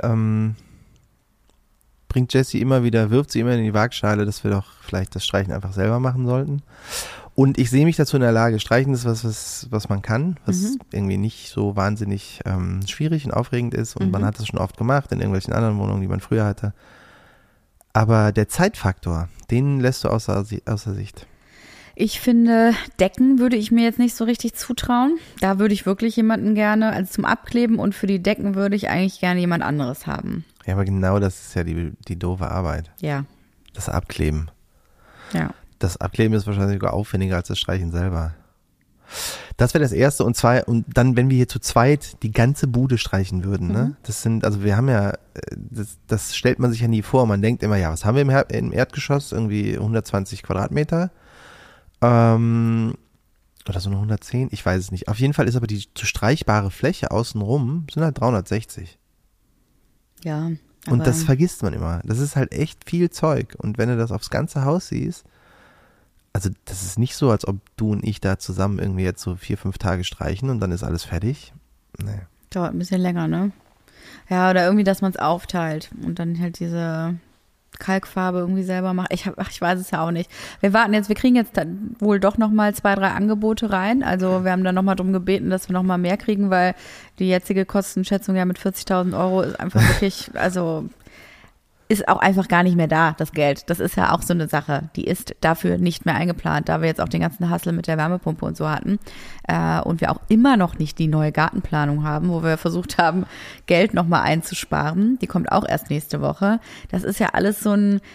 wirft sie immer in die Waagschale, dass wir doch vielleicht das Streichen einfach selber machen sollten. Und ich sehe mich dazu in der Lage, Streichen ist was man kann, was irgendwie nicht so wahnsinnig schwierig und aufregend ist. Und man hat das schon oft gemacht in irgendwelchen anderen Wohnungen, die man früher hatte. Aber der Zeitfaktor, den lässt du außer Sicht. Ich finde, Decken würde ich mir jetzt nicht so richtig zutrauen. Da würde ich wirklich jemanden gerne, also zum Abkleben und für die Decken würde ich eigentlich gerne jemand anderes haben. Ja, aber genau das ist ja die doofe Arbeit. Ja, Das Abkleben. ja. Das Abkleben ist wahrscheinlich sogar aufwendiger als das Streichen selber. Das wäre das Erste. Und dann, wenn wir hier zu zweit die ganze Bude streichen würden, ne? Wir haben ja, das stellt man sich ja nie vor. Man denkt immer, ja, was haben wir im Erdgeschoss? Irgendwie 120 Quadratmeter. Oder so eine 110, ich weiß es nicht. Auf jeden Fall ist aber die zu streichbare Fläche außenrum, sind halt 360. Ja. Und das vergisst man immer. Das ist halt echt viel Zeug. Und wenn du das aufs ganze Haus siehst, also das ist nicht so, als ob du und ich da zusammen irgendwie jetzt so 4-5 Tage streichen und dann ist alles fertig. Nee. Dauert ein bisschen länger, ne? Ja, oder irgendwie, dass man es aufteilt und dann halt diese Kalkfarbe irgendwie selber macht. Ich weiß es ja auch nicht. Wir kriegen jetzt dann wohl doch nochmal 2, 3 Angebote rein. Also wir haben dann nochmal drum gebeten, dass wir nochmal mehr kriegen, weil die jetzige Kostenschätzung ja mit 40.000 Euro ist einfach wirklich, also ist auch einfach gar nicht mehr da, das Geld. Das ist ja auch so eine Sache. Die ist dafür nicht mehr eingeplant, da wir jetzt auch den ganzen Hassel mit der Wärmepumpe und so hatten. Und wir auch immer noch nicht die neue Gartenplanung haben, wo wir versucht haben, Geld nochmal einzusparen. Die kommt auch erst nächste Woche. Das ist ja alles so ein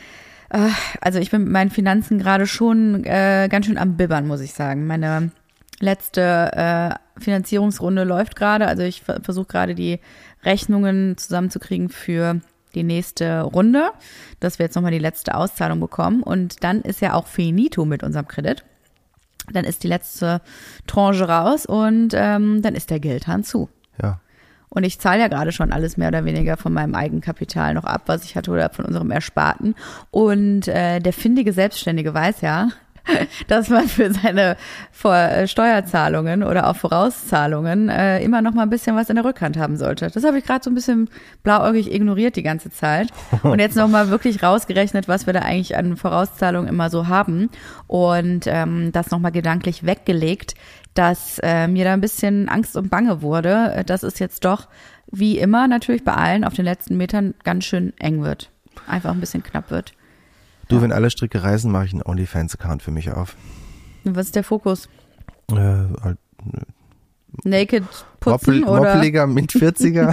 Also ich bin mit meinen Finanzen gerade schon ganz schön am Bibbern, muss ich sagen. Meine letzte Finanzierungsrunde läuft gerade. Also ich versuche gerade die Rechnungen zusammenzukriegen für die nächste Runde, dass wir jetzt nochmal die letzte Auszahlung bekommen. Und dann ist ja auch finito mit unserem Kredit. Dann ist die letzte Tranche raus und dann ist der Geldhahn zu. Ja. Und ich zahle ja gerade schon alles mehr oder weniger von meinem Eigenkapital noch ab, was ich hatte oder von unserem Ersparten. Und der findige Selbstständige weiß ja, dass man für seine Steuerzahlungen oder auch Vorauszahlungen immer noch mal ein bisschen was in der Rückhand haben sollte. Das habe ich gerade so ein bisschen blauäugig ignoriert die ganze Zeit und jetzt noch mal wirklich rausgerechnet, was wir da eigentlich an Vorauszahlungen immer so haben und das noch mal gedanklich weggelegt, dass mir da ein bisschen Angst und Bange wurde, dass es jetzt doch wie immer natürlich bei allen auf den letzten Metern ganz schön eng wird. Einfach ein bisschen knapp wird. Du, wenn alle Stricke reißen, mache ich einen OnlyFans-Account für mich auf. Und was ist der Fokus? Halt, Naked putzen oder? Moppeliger mit 40er.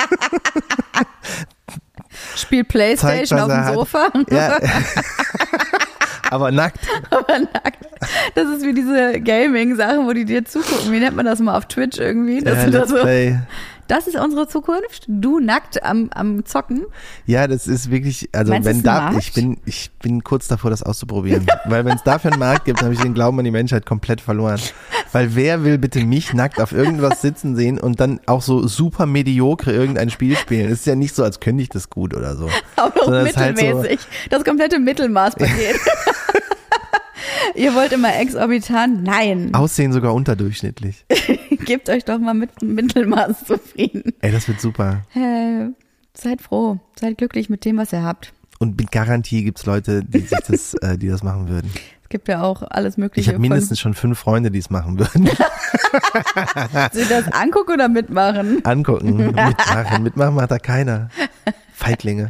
Spielt Playstation auf dem Sofa. Ja. Aber nackt. Aber nackt. Das ist wie diese Gaming-Sachen, wo die dir zugucken. Wie nennt man das mal auf Twitch irgendwie? Dass du da so, das ist unsere Zukunft? Du nackt am Zocken? Ja, das ist wirklich, also Meinst wenn du, da, ich bin kurz davor, das auszuprobieren. Weil wenn es dafür einen Markt gibt, habe ich den Glauben an die Menschheit komplett verloren. Weil wer will bitte mich nackt auf irgendwas sitzen sehen und dann auch so super mediocre irgendein Spiel spielen? Es ist ja nicht so, als könnte ich das gut oder so. Aber auch mittelmäßig. Halt so, das komplette Mittelmaßpaket. Ihr wollt immer exorbitant? Nein. Aussehen sogar unterdurchschnittlich. Gebt euch doch mal mit Mittelmaß zufrieden. Ey, das wird super. Seid froh. Seid glücklich mit dem, was ihr habt. Und mit Garantie gibt's Leute, die das machen würden. Es gibt ja auch alles Mögliche. Ich habe mindestens schon 5 Freunde, die es machen würden. Sie das angucken oder mitmachen? Angucken, mitmachen. Mitmachen macht da keiner. Feiglinge.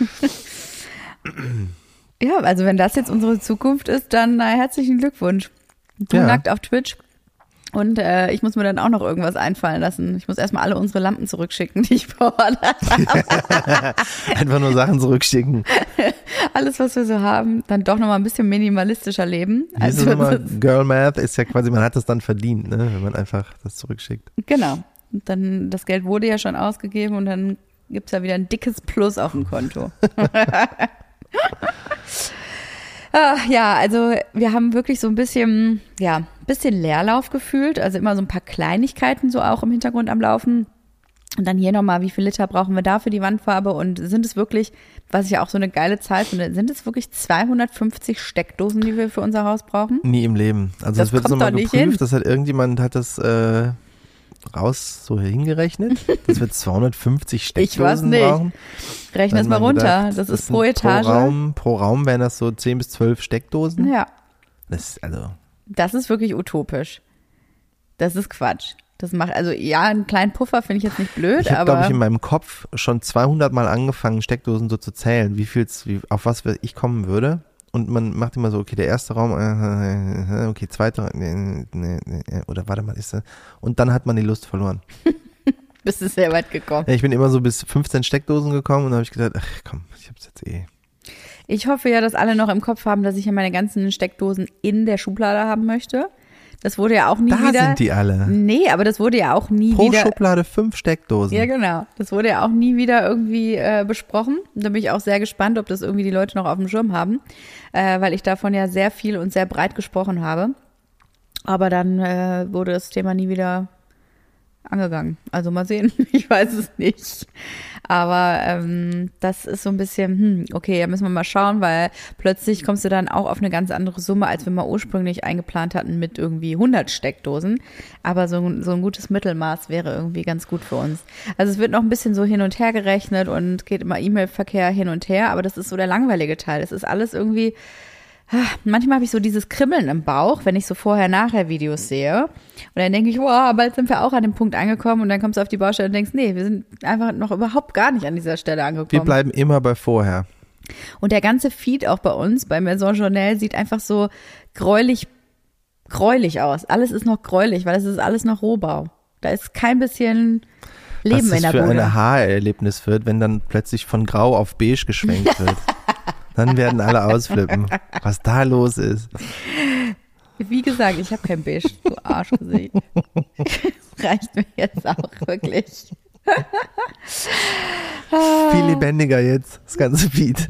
Ja, also wenn das jetzt unsere Zukunft ist, dann herzlichen Glückwunsch. Du nackt auf Twitch. Und ich muss mir dann auch noch irgendwas einfallen lassen. Ich muss erstmal alle unsere Lampen zurückschicken, die ich verordert habe. Einfach nur Sachen zurückschicken. Alles, was wir so haben, dann doch nochmal ein bisschen minimalistischer leben. Also Girl Math ist ja quasi, man hat das dann verdient, ne, wenn man einfach das zurückschickt. Genau. Und dann, das Geld wurde ja schon ausgegeben und dann gibt's ja wieder ein dickes Plus auf dem Konto. Ja, also wir haben wirklich so ein bisschen Leerlauf gefühlt, also immer so ein paar Kleinigkeiten so auch im Hintergrund am Laufen. Und dann hier nochmal, wie viel Liter brauchen wir da für die Wandfarbe und sind es wirklich, was ich ja auch so eine geile Zahl finde, sind es wirklich 250 Steckdosen, die wir für unser Haus brauchen? Nie im Leben. Also das wird so mal geprüft, das hat irgendjemand das so hingerechnet, dass wir 250 Steckdosen brauchen. Rechne es mal runter, gedacht, das ist pro Etage. Pro Raum wären das so 10 bis 12 Steckdosen. Ja. Das ist wirklich utopisch. Das ist Quatsch. Das macht, also ja, einen kleinen Puffer finde ich jetzt nicht blöd, ich hab, glaube ich, in meinem Kopf schon 200 Mal angefangen, Steckdosen so zu zählen, auf was ich kommen würde. Und man macht immer so, okay, der erste Raum, okay, zweiter Raum, oder warte mal, ist das? Und dann hat man die Lust verloren. Bist du sehr weit gekommen. Ja, ich bin immer so bis 15 Steckdosen gekommen und dann habe ich gedacht, ach komm, ich hab's jetzt eh. Ich hoffe ja, dass alle noch im Kopf haben, dass ich ja meine ganzen Steckdosen in der Schublade haben möchte. Das wurde ja auch nie wieder. Da sind die alle. Nee, aber das wurde ja auch nie wieder. Pro Schublade 5 Steckdosen. Ja, genau. Das wurde ja auch nie wieder irgendwie besprochen. Und da bin ich auch sehr gespannt, ob das irgendwie die Leute noch auf dem Schirm haben, weil ich davon ja sehr viel und sehr breit gesprochen habe. Aber dann wurde das Thema nie wieder angegangen. Also mal sehen, ich weiß es nicht. Aber das ist so ein bisschen, okay, da müssen wir mal schauen, weil plötzlich kommst du dann auch auf eine ganz andere Summe, als wir mal ursprünglich eingeplant hatten mit irgendwie 100 Steckdosen. Aber so ein gutes Mittelmaß wäre irgendwie ganz gut für uns. Also es wird noch ein bisschen so hin und her gerechnet und geht immer E-Mail-Verkehr hin und her, aber das ist so der langweilige Teil. Es ist alles irgendwie. Manchmal habe ich so dieses Kribbeln im Bauch, wenn ich so Vorher-Nachher-Videos sehe. Und dann denke ich, wow, bald sind wir auch an dem Punkt angekommen. Und dann kommst du auf die Baustelle und denkst, nee, wir sind einfach noch überhaupt gar nicht an dieser Stelle angekommen. Wir bleiben immer bei vorher. Und der ganze Feed auch bei uns, bei Maison Journal, sieht einfach so gräulich aus. Alles ist noch gräulich, weil es ist alles noch Rohbau. Da ist kein bisschen Leben in der Bude. Was das für ein Haarerlebnis wird, wenn dann plötzlich von grau auf beige geschwenkt wird. Dann werden alle ausflippen, was da los ist. Wie gesagt, ich habe kein Beige, du Arschgesicht. Reicht mir jetzt auch, wirklich. Viel lebendiger jetzt, das ganze Beat.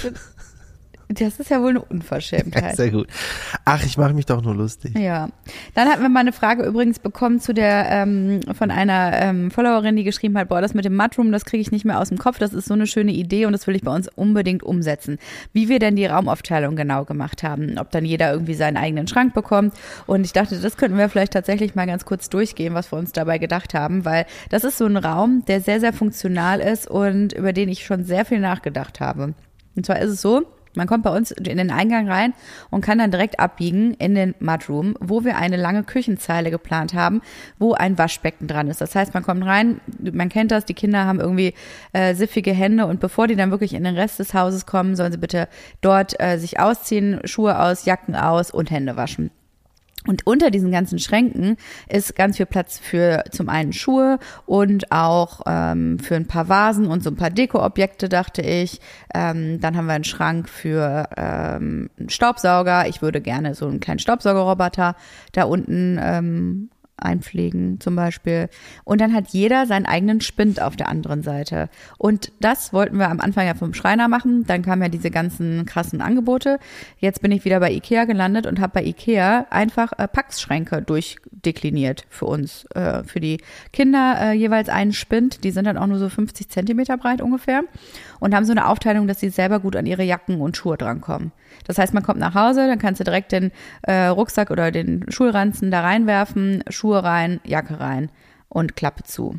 Das ist ja wohl eine Unverschämtheit. Sehr gut. Ach, ich mache mich doch nur lustig. Ja. Dann hatten wir mal eine Frage übrigens bekommen zu der von einer Followerin, die geschrieben hat, boah, das mit dem Mudroom, das kriege ich nicht mehr aus dem Kopf, das ist so eine schöne Idee und das will ich bei uns unbedingt umsetzen. Wie wir denn die Raumaufteilung genau gemacht haben, ob dann jeder irgendwie seinen eigenen Schrank bekommt, und ich dachte, das könnten wir vielleicht tatsächlich mal ganz kurz durchgehen, was wir uns dabei gedacht haben, weil das ist so ein Raum, der sehr, sehr funktional ist und über den ich schon sehr viel nachgedacht habe. Und zwar ist es so, man kommt bei uns in den Eingang rein und kann dann direkt abbiegen in den Mudroom, wo wir eine lange Küchenzeile geplant haben, wo ein Waschbecken dran ist. Das heißt, man kommt rein, man kennt das, die Kinder haben irgendwie siffige Hände, und bevor die dann wirklich in den Rest des Hauses kommen, sollen sie bitte dort sich ausziehen, Schuhe aus, Jacken aus und Hände waschen. Und unter diesen ganzen Schränken ist ganz viel Platz für zum einen Schuhe und auch für ein paar Vasen und so ein paar Deko-Objekte, dachte ich. Dann haben wir einen Schrank für einen Staubsauger. Ich würde gerne so einen kleinen Staubsaugerroboter da unten einpflegen zum Beispiel. Und dann hat jeder seinen eigenen Spind auf der anderen Seite. Und das wollten wir am Anfang ja vom Schreiner machen. Dann kamen ja diese ganzen krassen Angebote. Jetzt bin ich wieder bei Ikea gelandet und habe bei Ikea einfach Packschränke durchdekliniert für uns. Für die Kinder jeweils einen Spind. Die sind dann auch nur so 50 Zentimeter breit ungefähr. Und haben so eine Aufteilung, dass sie selber gut an ihre Jacken und Schuhe drankommen. Das heißt, man kommt nach Hause, dann kannst du direkt den Rucksack oder den Schulranzen da reinwerfen, Schuhe rein, Jacke rein und Klappe zu.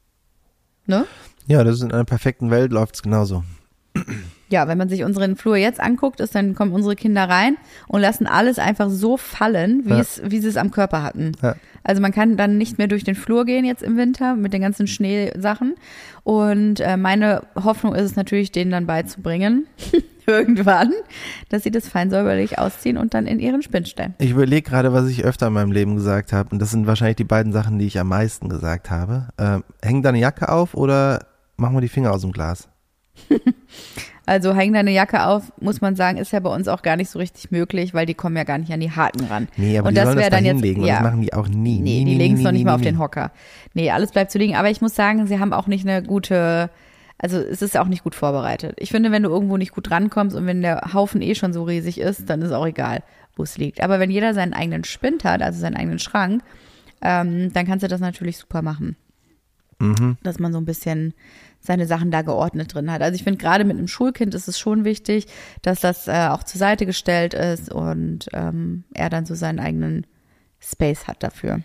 Ne? Ja, das ist in einer perfekten Welt, läuft's genauso. Ja, wenn man sich unseren Flur jetzt anguckt, dann kommen unsere Kinder rein und lassen alles einfach so fallen, wie sie es am Körper hatten. Ja. Also man kann dann nicht mehr durch den Flur gehen jetzt im Winter mit den ganzen Schneesachen. Und meine Hoffnung ist es natürlich, denen dann beizubringen, irgendwann, dass sie das fein säuberlich ausziehen und dann in ihren Spind stellen. Ich überlege gerade, was ich öfter in meinem Leben gesagt habe. Und das sind wahrscheinlich die beiden Sachen, die ich am meisten gesagt habe. Häng deine Jacke auf oder mach mal die Finger aus dem Glas? Also häng deine Jacke auf, muss man sagen, ist ja bei uns auch gar nicht so richtig möglich, weil die kommen ja gar nicht an die Haken ran. Nee, aber und die sollen das da dann hinlegen, jetzt, und das machen die auch nie. Nee, die legen es noch nicht mal auf den Hocker. Nee, alles bleibt zu liegen. Aber ich muss sagen, sie haben auch nicht eine gute, also es ist auch nicht gut vorbereitet. Ich finde, wenn du irgendwo nicht gut rankommst und wenn der Haufen eh schon so riesig ist, dann ist auch egal, wo es liegt. Aber wenn jeder seinen eigenen Spind hat, also seinen eigenen Schrank, dann kannst du das natürlich super machen. Dass man so ein bisschen seine Sachen da geordnet drin hat. Also ich finde, gerade mit einem Schulkind ist es schon wichtig, dass das auch zur Seite gestellt ist und er dann so seinen eigenen Space hat dafür.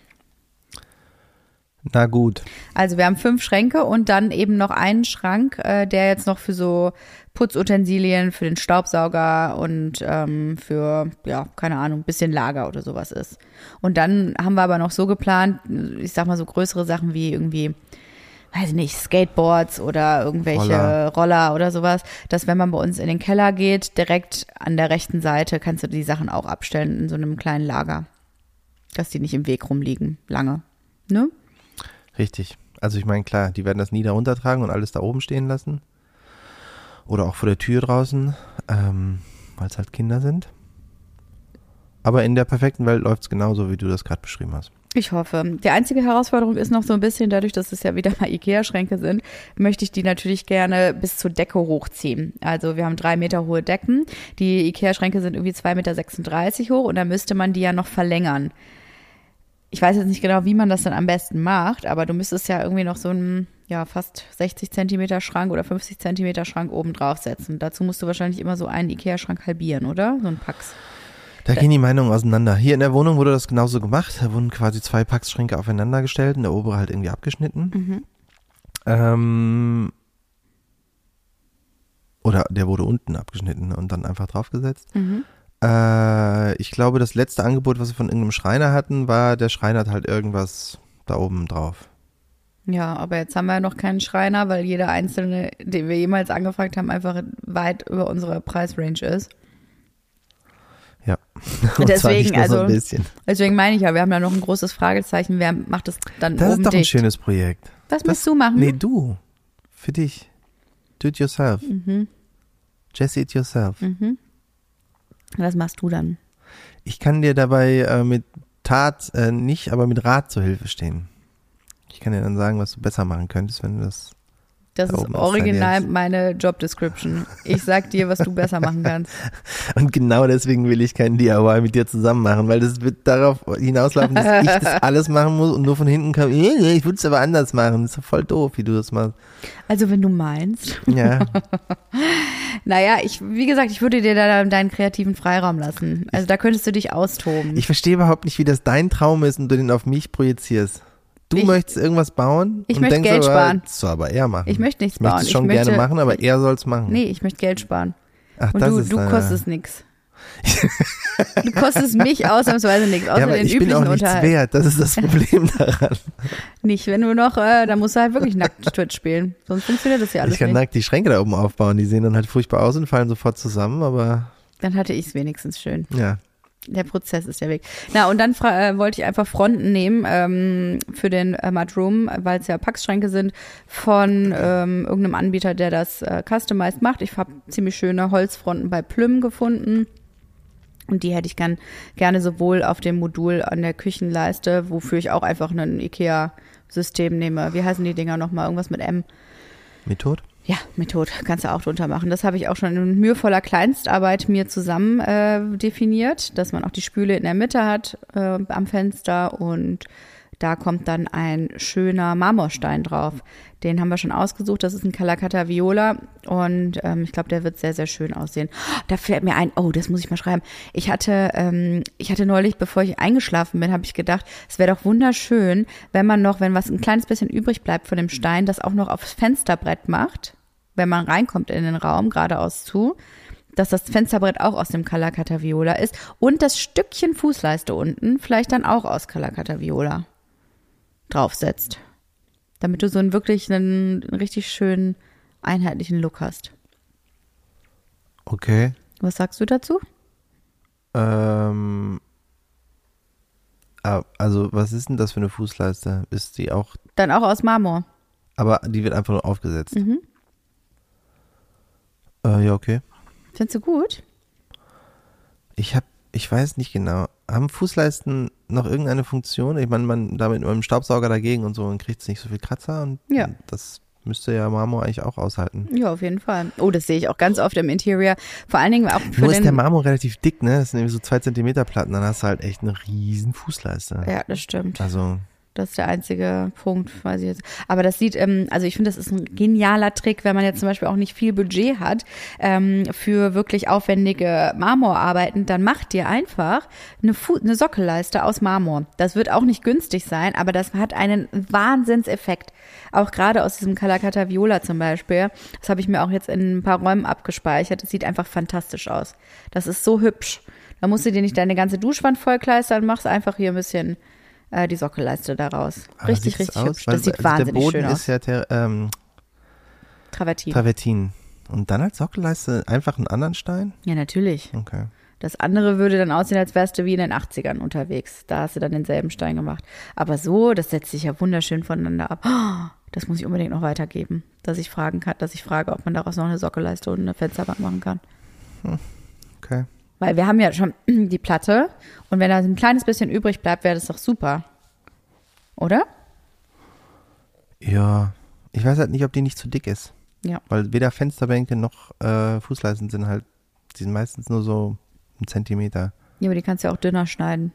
Na gut. Also wir haben 5 Schränke und dann eben noch einen Schrank, der jetzt noch für so Putzutensilien, für den Staubsauger und für, ja, keine Ahnung, ein bisschen Lager oder sowas ist. Und dann haben wir aber noch so geplant, ich sag mal so größere Sachen wie irgendwie, weiß ich nicht, Skateboards oder irgendwelche Roller oder sowas, dass wenn man bei uns in den Keller geht, direkt an der rechten Seite kannst du die Sachen auch abstellen in so einem kleinen Lager. Dass die nicht im Weg rumliegen, lange. Ne? Richtig. Also ich meine, klar, die werden das nie da runtertragen und alles da oben stehen lassen. Oder auch vor der Tür draußen, weil es halt Kinder sind. Aber in der perfekten Welt läuft es genauso, wie du das gerade beschrieben hast. Ich hoffe. Die einzige Herausforderung ist noch so ein bisschen, dadurch, dass es ja wieder mal Ikea-Schränke sind, möchte ich die natürlich gerne bis zur Decke hochziehen. Also wir haben 3 Meter hohe Decken. Die Ikea-Schränke sind irgendwie 2,36 Meter hoch und dann müsste man die ja noch verlängern. Ich weiß jetzt nicht genau, wie man das dann am besten macht, aber du müsstest ja irgendwie noch so einen, ja, fast 60 Zentimeter Schrank oder 50 Zentimeter Schrank oben draufsetzen. Dazu musst du wahrscheinlich immer so einen Ikea-Schrank halbieren, oder? So ein Pax. Da gehen die Meinungen auseinander. Hier in der Wohnung wurde das genauso gemacht. Da wurden quasi 2 Packschränke aufeinander gestellt und der obere halt irgendwie abgeschnitten. Oder der wurde unten abgeschnitten und dann einfach draufgesetzt. Ich glaube, das letzte Angebot, was wir von irgendeinem Schreiner hatten, war, der Schreiner hat halt irgendwas da oben drauf. Ja, aber jetzt haben wir ja noch keinen Schreiner, weil jeder einzelne, den wir jemals angefragt haben, einfach weit über unsere Preisrange ist. Ja, und deswegen, also, so ein bisschen. Deswegen meine ich ja, wir haben da noch ein großes Fragezeichen, wer macht das dann das oben dicht? Das ist doch ein schönes Projekt. Was musst du machen? Nee, du. Für dich. Do it yourself. Jesse it yourself. Was machst du dann? Ich kann dir dabei mit Tat nicht, aber mit Rat zur Hilfe stehen. Ich kann dir dann sagen, was du besser machen könntest, wenn du das. Das da ist oben original installierst. meine Job Description. Ich sag dir, was du besser machen kannst. Und genau deswegen will ich keinen DIY mit dir zusammen machen, weil das wird darauf hinauslaufen, dass ich das alles machen muss und nur von hinten kann, ich würde es aber anders machen. Das ist doch voll doof, wie du das machst. Also wenn du meinst. Ja. Naja, wie gesagt, ich würde dir da deinen kreativen Freiraum lassen. Also da könntest du dich austoben. Ich verstehe überhaupt nicht, wie das dein Traum ist und du den auf mich projizierst. Du möchtest irgendwas bauen ich und möchte denkst Geld aber, sparen. das soll aber er machen. Ich möchte nichts ich möchte bauen. es schon Ich möchte, gerne machen, aber er soll es machen. Nee, ich möchte Geld sparen. Ach, Und das ist du kostest nichts. Du kostest mich ausnahmsweise nichts, außer ja, aber den ich bin üblichen auch nichts Unterhalt. wert, das ist das Problem daran. Nicht, wenn du noch, da musst du halt wirklich nackt Twitch spielen. Sonst funktioniert das ja alles Ich kann nicht. nackt die Schränke da oben aufbauen, die sehen dann halt furchtbar aus und fallen sofort zusammen, aber Dann hatte ich es wenigstens schön. ja. Der Prozess ist der Weg. Na, und dann wollte ich einfach Fronten nehmen für den Mudroom, weil es ja Packschränke sind, von irgendeinem Anbieter, der das customized macht. Ich habe ziemlich schöne Holzfronten bei Plym gefunden. Und die hätte ich gerne sowohl auf dem Modul an der Küchenleiste, wofür ich auch einfach ein IKEA-System nehme. Wie heißen die Dinger nochmal? Irgendwas mit M. Method? Ja, Methode kannst du auch drunter machen. Das habe ich auch schon in mühevoller Kleinstarbeit mir zusammen definiert, dass man auch die Spüle in der Mitte hat am Fenster und da kommt dann ein schöner Marmorstein drauf. Den haben wir schon ausgesucht. Das ist ein Calacata Viola und ich glaube, der wird sehr, sehr schön aussehen. Da fällt mir ein, oh, das muss ich mal schreiben. Ich hatte neulich, bevor ich eingeschlafen bin, habe ich gedacht, es wäre doch wunderschön, wenn man noch, wenn was ein kleines bisschen übrig bleibt von dem Stein, das auch noch aufs Fensterbrett macht, wenn man reinkommt in den Raum, geradeaus zu, dass das Fensterbrett auch aus dem Calacata Viola ist und das Stückchen Fußleiste unten vielleicht dann auch aus Calacata Viola draufsetzt. Damit du so einen richtig schönen, einheitlichen Look hast. Okay. Was sagst du dazu? Also was ist denn das für eine Fußleiste? Ist die auch, Dann auch aus Marmor. aber die wird einfach nur aufgesetzt? Ja, okay. Findest du gut? Ich weiß nicht genau. Haben Fußleisten noch irgendeine Funktion? Ich meine, man da mit einem Staubsauger dagegen und so und kriegt es nicht so viel Kratzer und Ja. das müsste ja Marmor eigentlich auch aushalten. Ja, auf jeden Fall. Oh, das sehe ich auch ganz oft im Interior. Vor allen Dingen auch für Nur ist der Marmor relativ dick, ne? Das sind irgendwie so 2 Zentimeter Platten, dann hast du halt echt eine riesen Fußleiste. Ja, das stimmt. Also, Das ist der einzige Punkt, weiß ich jetzt. Aber das sieht, also ich finde, das ist ein genialer Trick, wenn man jetzt zum Beispiel auch nicht viel Budget hat für wirklich aufwendige Marmorarbeiten, dann macht dir einfach eine Sockelleiste aus Marmor. Das wird auch nicht günstig sein, aber das hat einen Wahnsinnseffekt. Auch gerade aus diesem Calacata Viola zum Beispiel. Das habe ich mir auch jetzt in ein paar Räumen abgespeichert. Das sieht einfach fantastisch aus. Das ist so hübsch. Da musst du dir nicht deine ganze Duschwand vollkleistern, machst einfach hier ein bisschen die Sockelleiste daraus. aber Richtig, sieht's richtig aus? hübsch. Weil, Das sieht also wahnsinnig schön Der Boden aus. ist ja Travertin. Travertin. Und dann als Sockelleiste einfach einen anderen Stein? Ja, natürlich. Okay. Das andere würde dann aussehen, als wärst du wie in den 80ern unterwegs. Da hast du dann denselben Stein gemacht. Aber so, das setzt sich ja wunderschön voneinander ab. Oh, das muss ich unbedingt noch weitergeben, dass ich frage, ob man daraus noch eine Sockelleiste und eine Fensterbank machen kann. Okay. Weil wir haben ja schon die Platte und wenn da ein kleines bisschen übrig bleibt, wäre das doch super. Oder? Ja, ich weiß halt nicht, ob die nicht zu dick ist. Ja. Weil weder Fensterbänke noch Fußleisten sind halt, die sind meistens nur so 1 Zentimeter. Ja, aber die kannst du ja auch dünner schneiden.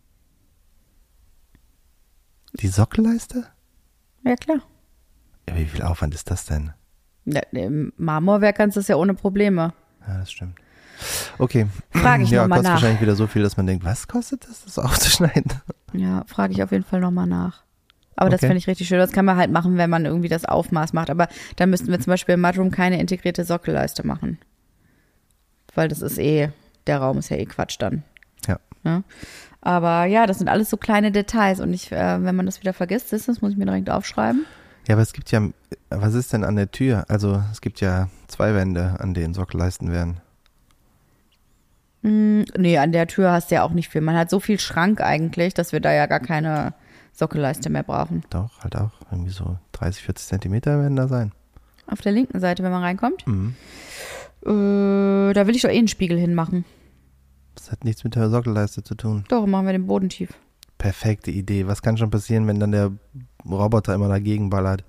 Die Sockelleiste? Ja, klar. Ja, wie viel Aufwand ist das denn? Ja, im Marmorwerk kannst du das ja ohne Probleme. Ja, das stimmt. Okay. Frage ich ja, nochmal kostet nach. wahrscheinlich wieder so viel, dass man denkt, was kostet das aufzuschneiden? Ja, frage ich auf jeden Fall nochmal nach. Aber das Okay. finde ich richtig schön. Das kann man halt machen, wenn man irgendwie das Aufmaß macht. Aber dann müssten wir zum Beispiel im Mudroom keine integrierte Sockelleiste machen. Weil das ist der Raum ist ja Quatsch dann. Ja. Ne? Aber ja, das sind alles so kleine Details. Und wenn man das wieder vergisst, das muss ich mir direkt aufschreiben. Ja, aber es gibt ja, was ist denn an der Tür? Also es gibt ja 2 Wände, an denen Sockelleisten werden. Nee, an der Tür hast du ja auch nicht viel. Man hat so viel Schrank eigentlich, dass wir da ja gar keine Sockelleiste mehr brauchen. Doch, halt auch. Irgendwie so 30, 40 Zentimeter werden da sein. Auf der linken Seite, wenn man reinkommt. Mhm. Da will ich doch eh einen Spiegel hinmachen. Das hat nichts mit der Sockelleiste zu tun. Doch, machen wir den Boden tief. Perfekte Idee. Was kann schon passieren, wenn dann der Roboter immer dagegen ballert?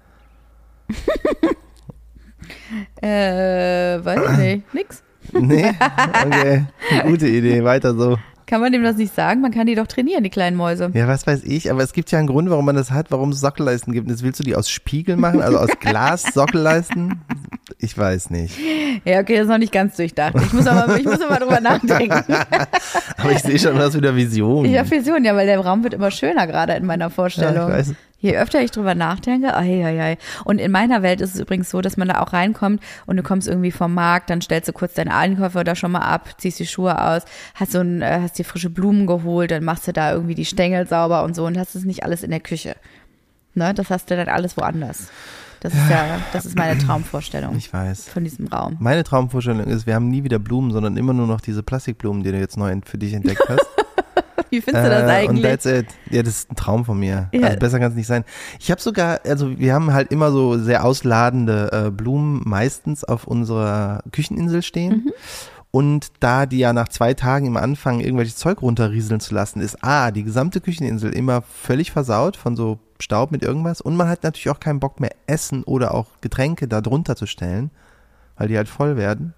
Weiß ich nicht. Nix. Nee? Okay. Gute Idee. Weiter so. Kann man dem das nicht sagen? Man kann die doch trainieren, die kleinen Mäuse. Ja, was weiß ich. Aber es gibt ja einen Grund, warum man das hat, warum es Sockelleisten gibt. Jetzt willst du die aus Spiegel machen, also aus Glas Sockelleisten? Ich weiß nicht. Ja, okay, das ist noch nicht ganz durchdacht. Ich muss aber drüber nachdenken. Aber ich sehe schon was wieder Vision. Ich habe Vision, ja, weil der Raum wird immer schöner gerade in meiner Vorstellung. Ja, ich weiß. Je öfter ich drüber nachdenke, ai. Und in meiner Welt ist es übrigens so, dass man da auch reinkommt und du kommst irgendwie vom Markt, dann stellst du kurz deinen Einkäufer da schon mal ab, ziehst die Schuhe aus, hast dir frische Blumen geholt, dann machst du da irgendwie die Stängel sauber und so und hast es nicht alles in der Küche. Ne, das hast du dann alles woanders. Das ist meine Traumvorstellung. Ich weiß. Von diesem Raum. Meine Traumvorstellung ist, wir haben nie wieder Blumen, sondern immer nur noch diese Plastikblumen, die du jetzt neu für dich entdeckt hast. Wie findest du das eigentlich? Und that's it. Ja, das ist ein Traum von mir. Ja. Also besser kann es nicht sein. Ich habe sogar, also wir haben halt immer so sehr ausladende Blumen meistens auf unserer Kücheninsel stehen. Und da die ja nach 2 Tagen immer anfangen, irgendwelches Zeug runterrieseln zu lassen, ist die gesamte Kücheninsel immer völlig versaut von so Staub mit irgendwas. Und man hat natürlich auch keinen Bock mehr, Essen oder auch Getränke da drunter zu stellen, weil die halt voll werden.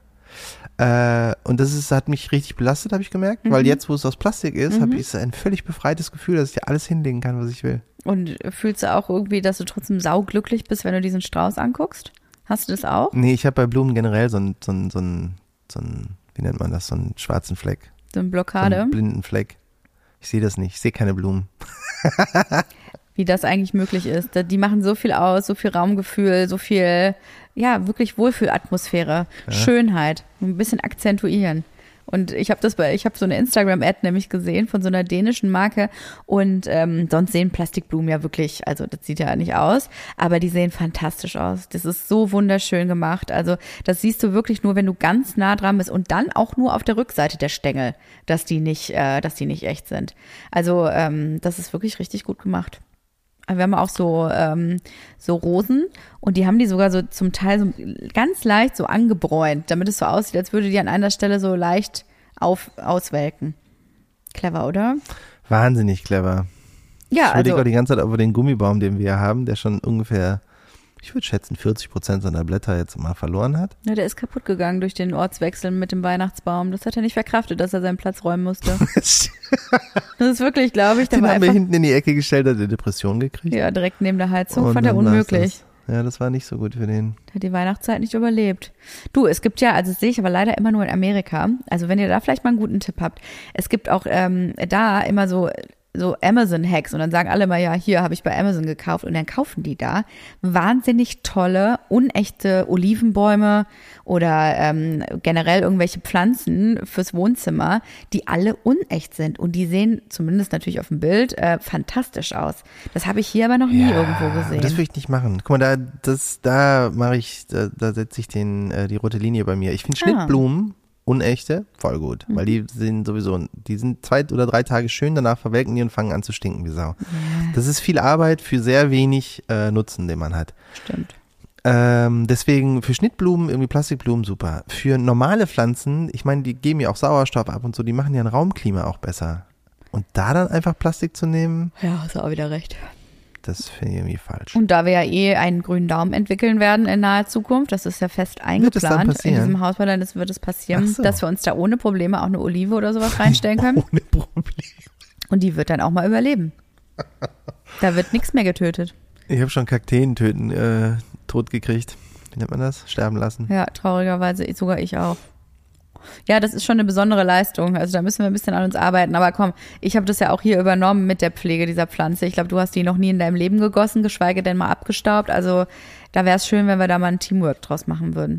Und hat mich richtig belastet, habe ich gemerkt, weil jetzt, wo es aus Plastik ist, habe ich ein völlig befreites Gefühl, dass ich dir alles hinlegen kann, was ich will. Und fühlst du auch irgendwie, dass du trotzdem sauglücklich bist, wenn du diesen Strauß anguckst? Hast du das auch? Nee, ich habe bei Blumen generell so ein, wie nennt man das, so einen schwarzen Fleck. So eine Blockade? So einen blinden Fleck. Ich sehe das nicht, ich sehe keine Blumen. Wie das eigentlich möglich ist. Die machen so viel aus, so viel Raumgefühl, so viel, ja, wirklich Wohlfühlatmosphäre, Schönheit, ein bisschen akzentuieren. Und ich habe so eine Instagram-Ad nämlich gesehen von so einer dänischen Marke und sonst sehen Plastikblumen ja wirklich, also das sieht ja nicht aus, aber die sehen fantastisch aus. Das ist so wunderschön gemacht. Also das siehst du wirklich nur, wenn du ganz nah dran bist und dann auch nur auf der Rückseite der Stängel, dass die nicht echt sind. Also das ist wirklich richtig gut gemacht. Wir haben auch so Rosen und die haben die sogar so zum Teil so ganz leicht so angebräunt, damit es so aussieht, als würde die an einer Stelle so leicht auswelken. Clever, oder? Wahnsinnig clever. Ja, ich überlege auch die ganze Zeit über den Gummibaum, den wir haben, der schon ungefähr, ich würde schätzen, 40% seiner Blätter jetzt mal verloren hat. Ja, der ist kaputt gegangen durch den Ortswechsel mit dem Weihnachtsbaum. Das hat er nicht verkraftet, dass er seinen Platz räumen musste. Das ist wirklich, glaube ich, den haben wir hinten in die Ecke gestellt, hat eine Depression gekriegt. Ja, direkt neben der Heizung, und fand er unmöglich. Ja, das war nicht so gut für den. Der hat die Weihnachtszeit nicht überlebt. Du, es gibt ja, also das sehe ich aber leider immer nur in Amerika, also wenn ihr da vielleicht mal einen guten Tipp habt, es gibt auch da immer so Amazon-Hacks und dann sagen alle mal, ja, hier habe ich bei Amazon gekauft und dann kaufen die da wahnsinnig tolle, unechte Olivenbäume oder generell irgendwelche Pflanzen fürs Wohnzimmer, die alle unecht sind und die sehen zumindest natürlich auf dem Bild fantastisch aus. Das habe ich hier aber noch nie irgendwo gesehen. Das will ich nicht machen. Guck mal, da setze ich die rote Linie bei mir. Ich finde Schnittblumen unechte, voll gut, weil die sind 2 oder 3 Tage schön, danach verwelken die und fangen an zu stinken wie Sau. Das ist viel Arbeit für sehr wenig Nutzen, den man hat. Stimmt. Deswegen für Schnittblumen, irgendwie Plastikblumen super. Für normale Pflanzen, ich meine, die geben ja auch Sauerstoff ab und so, die machen ja ein Raumklima auch besser. Und da dann einfach Plastik zu nehmen? Ja, hast du auch wieder recht. Das finde ich irgendwie falsch. Und da wir ja einen grünen Daumen entwickeln werden in naher Zukunft, das ist ja fest eingeplant in diesem Hausbau, dann wird es passieren, dass wir uns da ohne Probleme auch eine Olive oder sowas reinstellen können. Ohne Probleme. Und die wird dann auch mal überleben. Da wird nichts mehr getötet. Ich habe schon Kakteen tot gekriegt. Wie nennt man das? Sterben lassen. Ja, traurigerweise sogar ich auch. Ja, das ist schon eine besondere Leistung. Also da müssen wir ein bisschen an uns arbeiten. Aber komm, ich habe das ja auch hier übernommen mit der Pflege dieser Pflanze. Ich glaube, du hast die noch nie in deinem Leben gegossen, geschweige denn mal abgestaubt. Also da wäre es schön, wenn wir da mal ein Teamwork draus machen würden.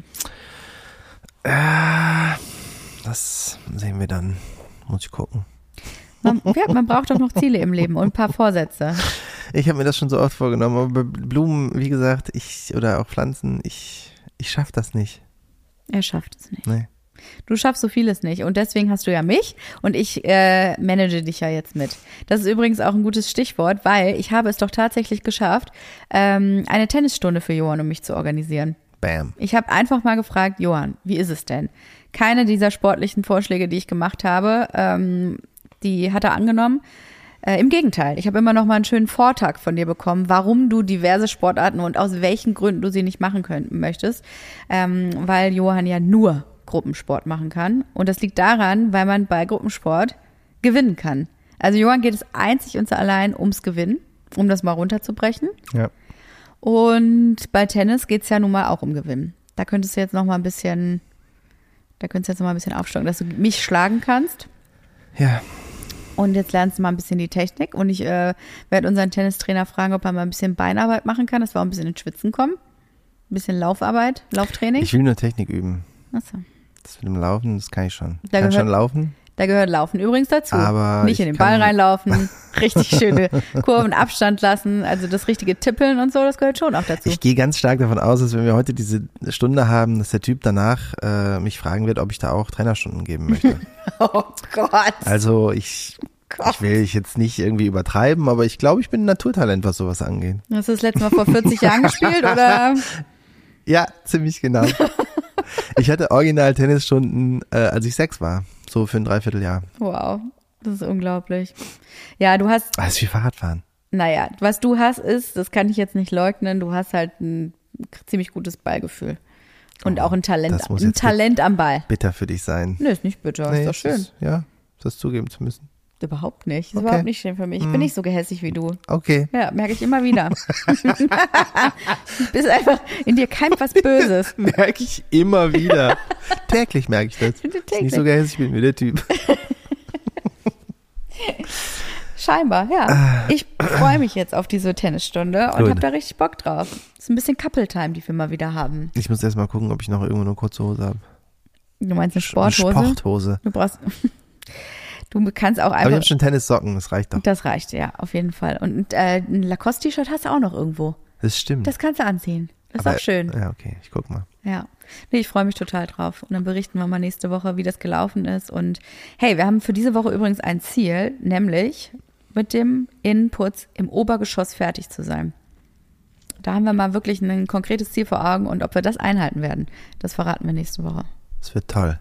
Das sehen wir dann. Muss ich gucken. Man braucht doch noch Ziele im Leben und ein paar Vorsätze. Ich habe mir das schon so oft vorgenommen. Aber bei Blumen, wie gesagt, oder auch Pflanzen, ich schaffe das nicht. Er schafft es nicht. Nee. Du schaffst so vieles nicht und deswegen hast du ja mich und ich manage dich ja jetzt mit. Das ist übrigens auch ein gutes Stichwort, weil ich habe es doch tatsächlich geschafft, eine Tennisstunde für Johann und mich zu organisieren. Bam. Ich habe einfach mal gefragt, Johann, wie ist es denn? Keine dieser sportlichen Vorschläge, die ich gemacht habe, die hat er angenommen. Im Gegenteil, ich habe immer noch mal einen schönen Vortrag von dir bekommen, warum du diverse Sportarten und aus welchen Gründen du sie nicht machen möchtest, weil Johann ja nur Gruppensport machen kann. Und das liegt daran, weil man bei Gruppensport gewinnen kann. Also Johann geht es einzig und allein ums Gewinnen, um das mal runterzubrechen. Ja. Und bei Tennis geht es ja nun mal auch um Gewinnen. Da könntest du jetzt noch mal ein bisschen aufstocken, dass du mich schlagen kannst. Ja. Und jetzt lernst du mal ein bisschen die Technik. Und ich werde unseren Tennistrainer fragen, ob er mal ein bisschen Beinarbeit machen kann, dass wir auch ein bisschen ins Schwitzen kommen. Ein bisschen Laufarbeit, Lauftraining. Ich will nur Technik üben. Achso. Das mit dem Laufen, das kann ich schon. Da Kann gehört- schon laufen. Da gehört Laufen übrigens dazu. Aber nicht in den Ball reinlaufen, richtig schöne Kurven, Abstand lassen, also das richtige Tippeln und so, das gehört schon auch dazu. Ich gehe ganz stark davon aus, dass wenn wir heute diese Stunde haben, dass der Typ danach mich fragen wird, ob ich da auch Trainerstunden geben möchte. Oh Gott. Also ich will jetzt nicht irgendwie übertreiben, aber ich glaube, ich bin ein Naturtalent, was sowas angeht. Hast du das letzte Mal vor 40 Jahren gespielt, oder? Ja, ziemlich genau. Ich hatte original Tennisstunden, als ich 6 war. So für ein Dreivierteljahr. Wow, das ist unglaublich. Ja, du hast, Das ist wie Fahrradfahren. naja, was du hast ist, das kann ich jetzt nicht leugnen, du hast halt ein ziemlich gutes Ballgefühl. Und auch ein Talent, das muss ein jetzt Talent am Ball. Bitter für dich sein. Nö, ist nicht bitter, ist doch schön. Ja, das zugeben zu müssen. Überhaupt nicht, ist Okay. überhaupt nicht schön für mich. Ich bin nicht so gehässig wie du. Okay. Ja, merke ich immer wieder. Du bist einfach, in dir keimt was Böses. Merke ich immer wieder. Täglich merke ich das. Ist nicht so gehässig, ich bin wie der Typ. Scheinbar, ja. Ich freue mich jetzt auf diese Tennisstunde und Gut. habe da richtig Bock drauf. Ist ein bisschen Couple-Time, die wir mal wieder haben. Ich muss erst mal gucken, ob ich noch irgendwo eine kurze Hose habe. Du meinst eine Sporthose? Sporthose. Du brauchst, du kannst auch Aber ich einfach, habe schon Tennissocken, das reicht doch. das reicht, ja, auf jeden Fall. Und ein Lacoste-T-Shirt hast du auch noch irgendwo. Das stimmt. Das kannst du anziehen. Das ist Aber- auch schön. Ja, okay, ich guck mal. Ja, nee, ich freue mich total drauf. Und dann berichten wir mal nächste Woche, wie das gelaufen ist. Und hey, wir haben für diese Woche übrigens ein Ziel, nämlich mit dem Innenputz im Obergeschoss fertig zu sein. Da haben wir mal wirklich ein konkretes Ziel vor Augen und ob wir das einhalten werden, das verraten wir nächste Woche. Das wird toll.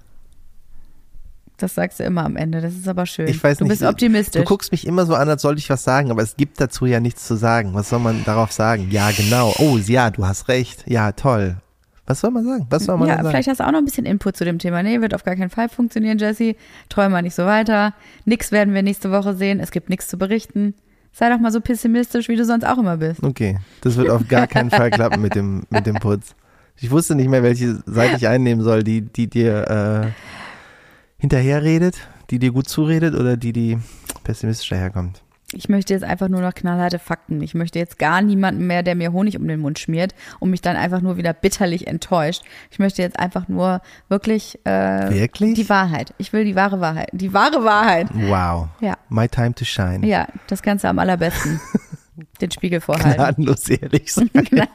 Das sagst du immer am Ende, das ist aber schön. Ich weiß du nicht. bist optimistisch. Du guckst mich immer so an, als sollte ich was sagen, aber es gibt dazu ja nichts zu sagen. Was soll man darauf sagen? Ja, genau. Oh, ja, du hast recht. Ja, toll. Was soll man sagen? Was soll man ja, sagen? vielleicht hast du auch noch ein bisschen Input zu dem Thema. Nee, wird auf gar keinen Fall funktionieren, Jessie. Träum mal nicht so weiter. Nix werden wir nächste Woche sehen. Es gibt nichts zu berichten. Sei doch mal so pessimistisch, wie du sonst auch immer bist. Okay, das wird auf gar keinen Fall klappen mit dem Putz. Ich wusste nicht mehr, welche Seite ich einnehmen soll, die dir hinterherredet, die dir gut zuredet oder die pessimistisch daherkommt. Ich möchte jetzt einfach nur noch knallharte Fakten. Ich möchte jetzt gar niemanden mehr, der mir Honig um den Mund schmiert und mich dann einfach nur wieder bitterlich enttäuscht. Ich möchte jetzt einfach nur wirklich Wirklich? die Wahrheit. Ich will die wahre Wahrheit. Die wahre Wahrheit. Wow. Ja. My time to shine. Ja, das kannst du am allerbesten. Den Spiegel vorhalten. Gnadenlos ehrlich sein.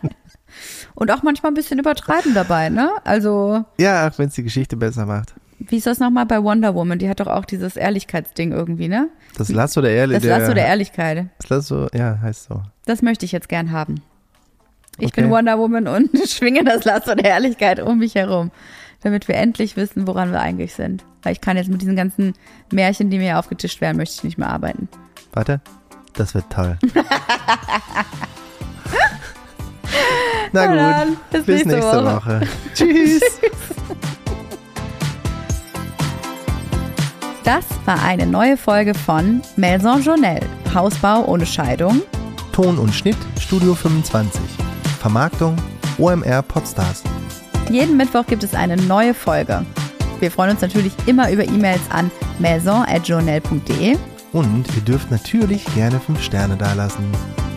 Und auch manchmal ein bisschen übertreiben dabei, ne? Also, Ja, auch wenn es die Geschichte besser macht. wie ist das nochmal bei Wonder Woman? Die hat doch auch dieses Ehrlichkeitsding irgendwie, ne? Das Lasso der Ehrlichkeit. Das Lasso der Ehrlichkeit. Das Lasso, ja, heißt so. Das möchte ich jetzt gern haben. Ich Okay. bin Wonder Woman und schwinge das Lasso der Ehrlichkeit um mich herum, damit wir endlich wissen, woran wir eigentlich sind. Weil ich kann jetzt mit diesen ganzen Märchen, die mir aufgetischt werden, möchte ich nicht mehr arbeiten. Warte, das wird toll. Na Na dann, gut, bis bis nächste nächste Woche. Woche. Tschüss. Das war eine neue Folge von Maison Journelle. Hausbau ohne Scheidung. Ton und Schnitt Studio 25. Vermarktung OMR Podstars. Jeden Mittwoch gibt es eine neue Folge. Wir freuen uns natürlich immer über E-Mails an maison@journelle.de. Und ihr dürft natürlich gerne 5 Sterne dalassen.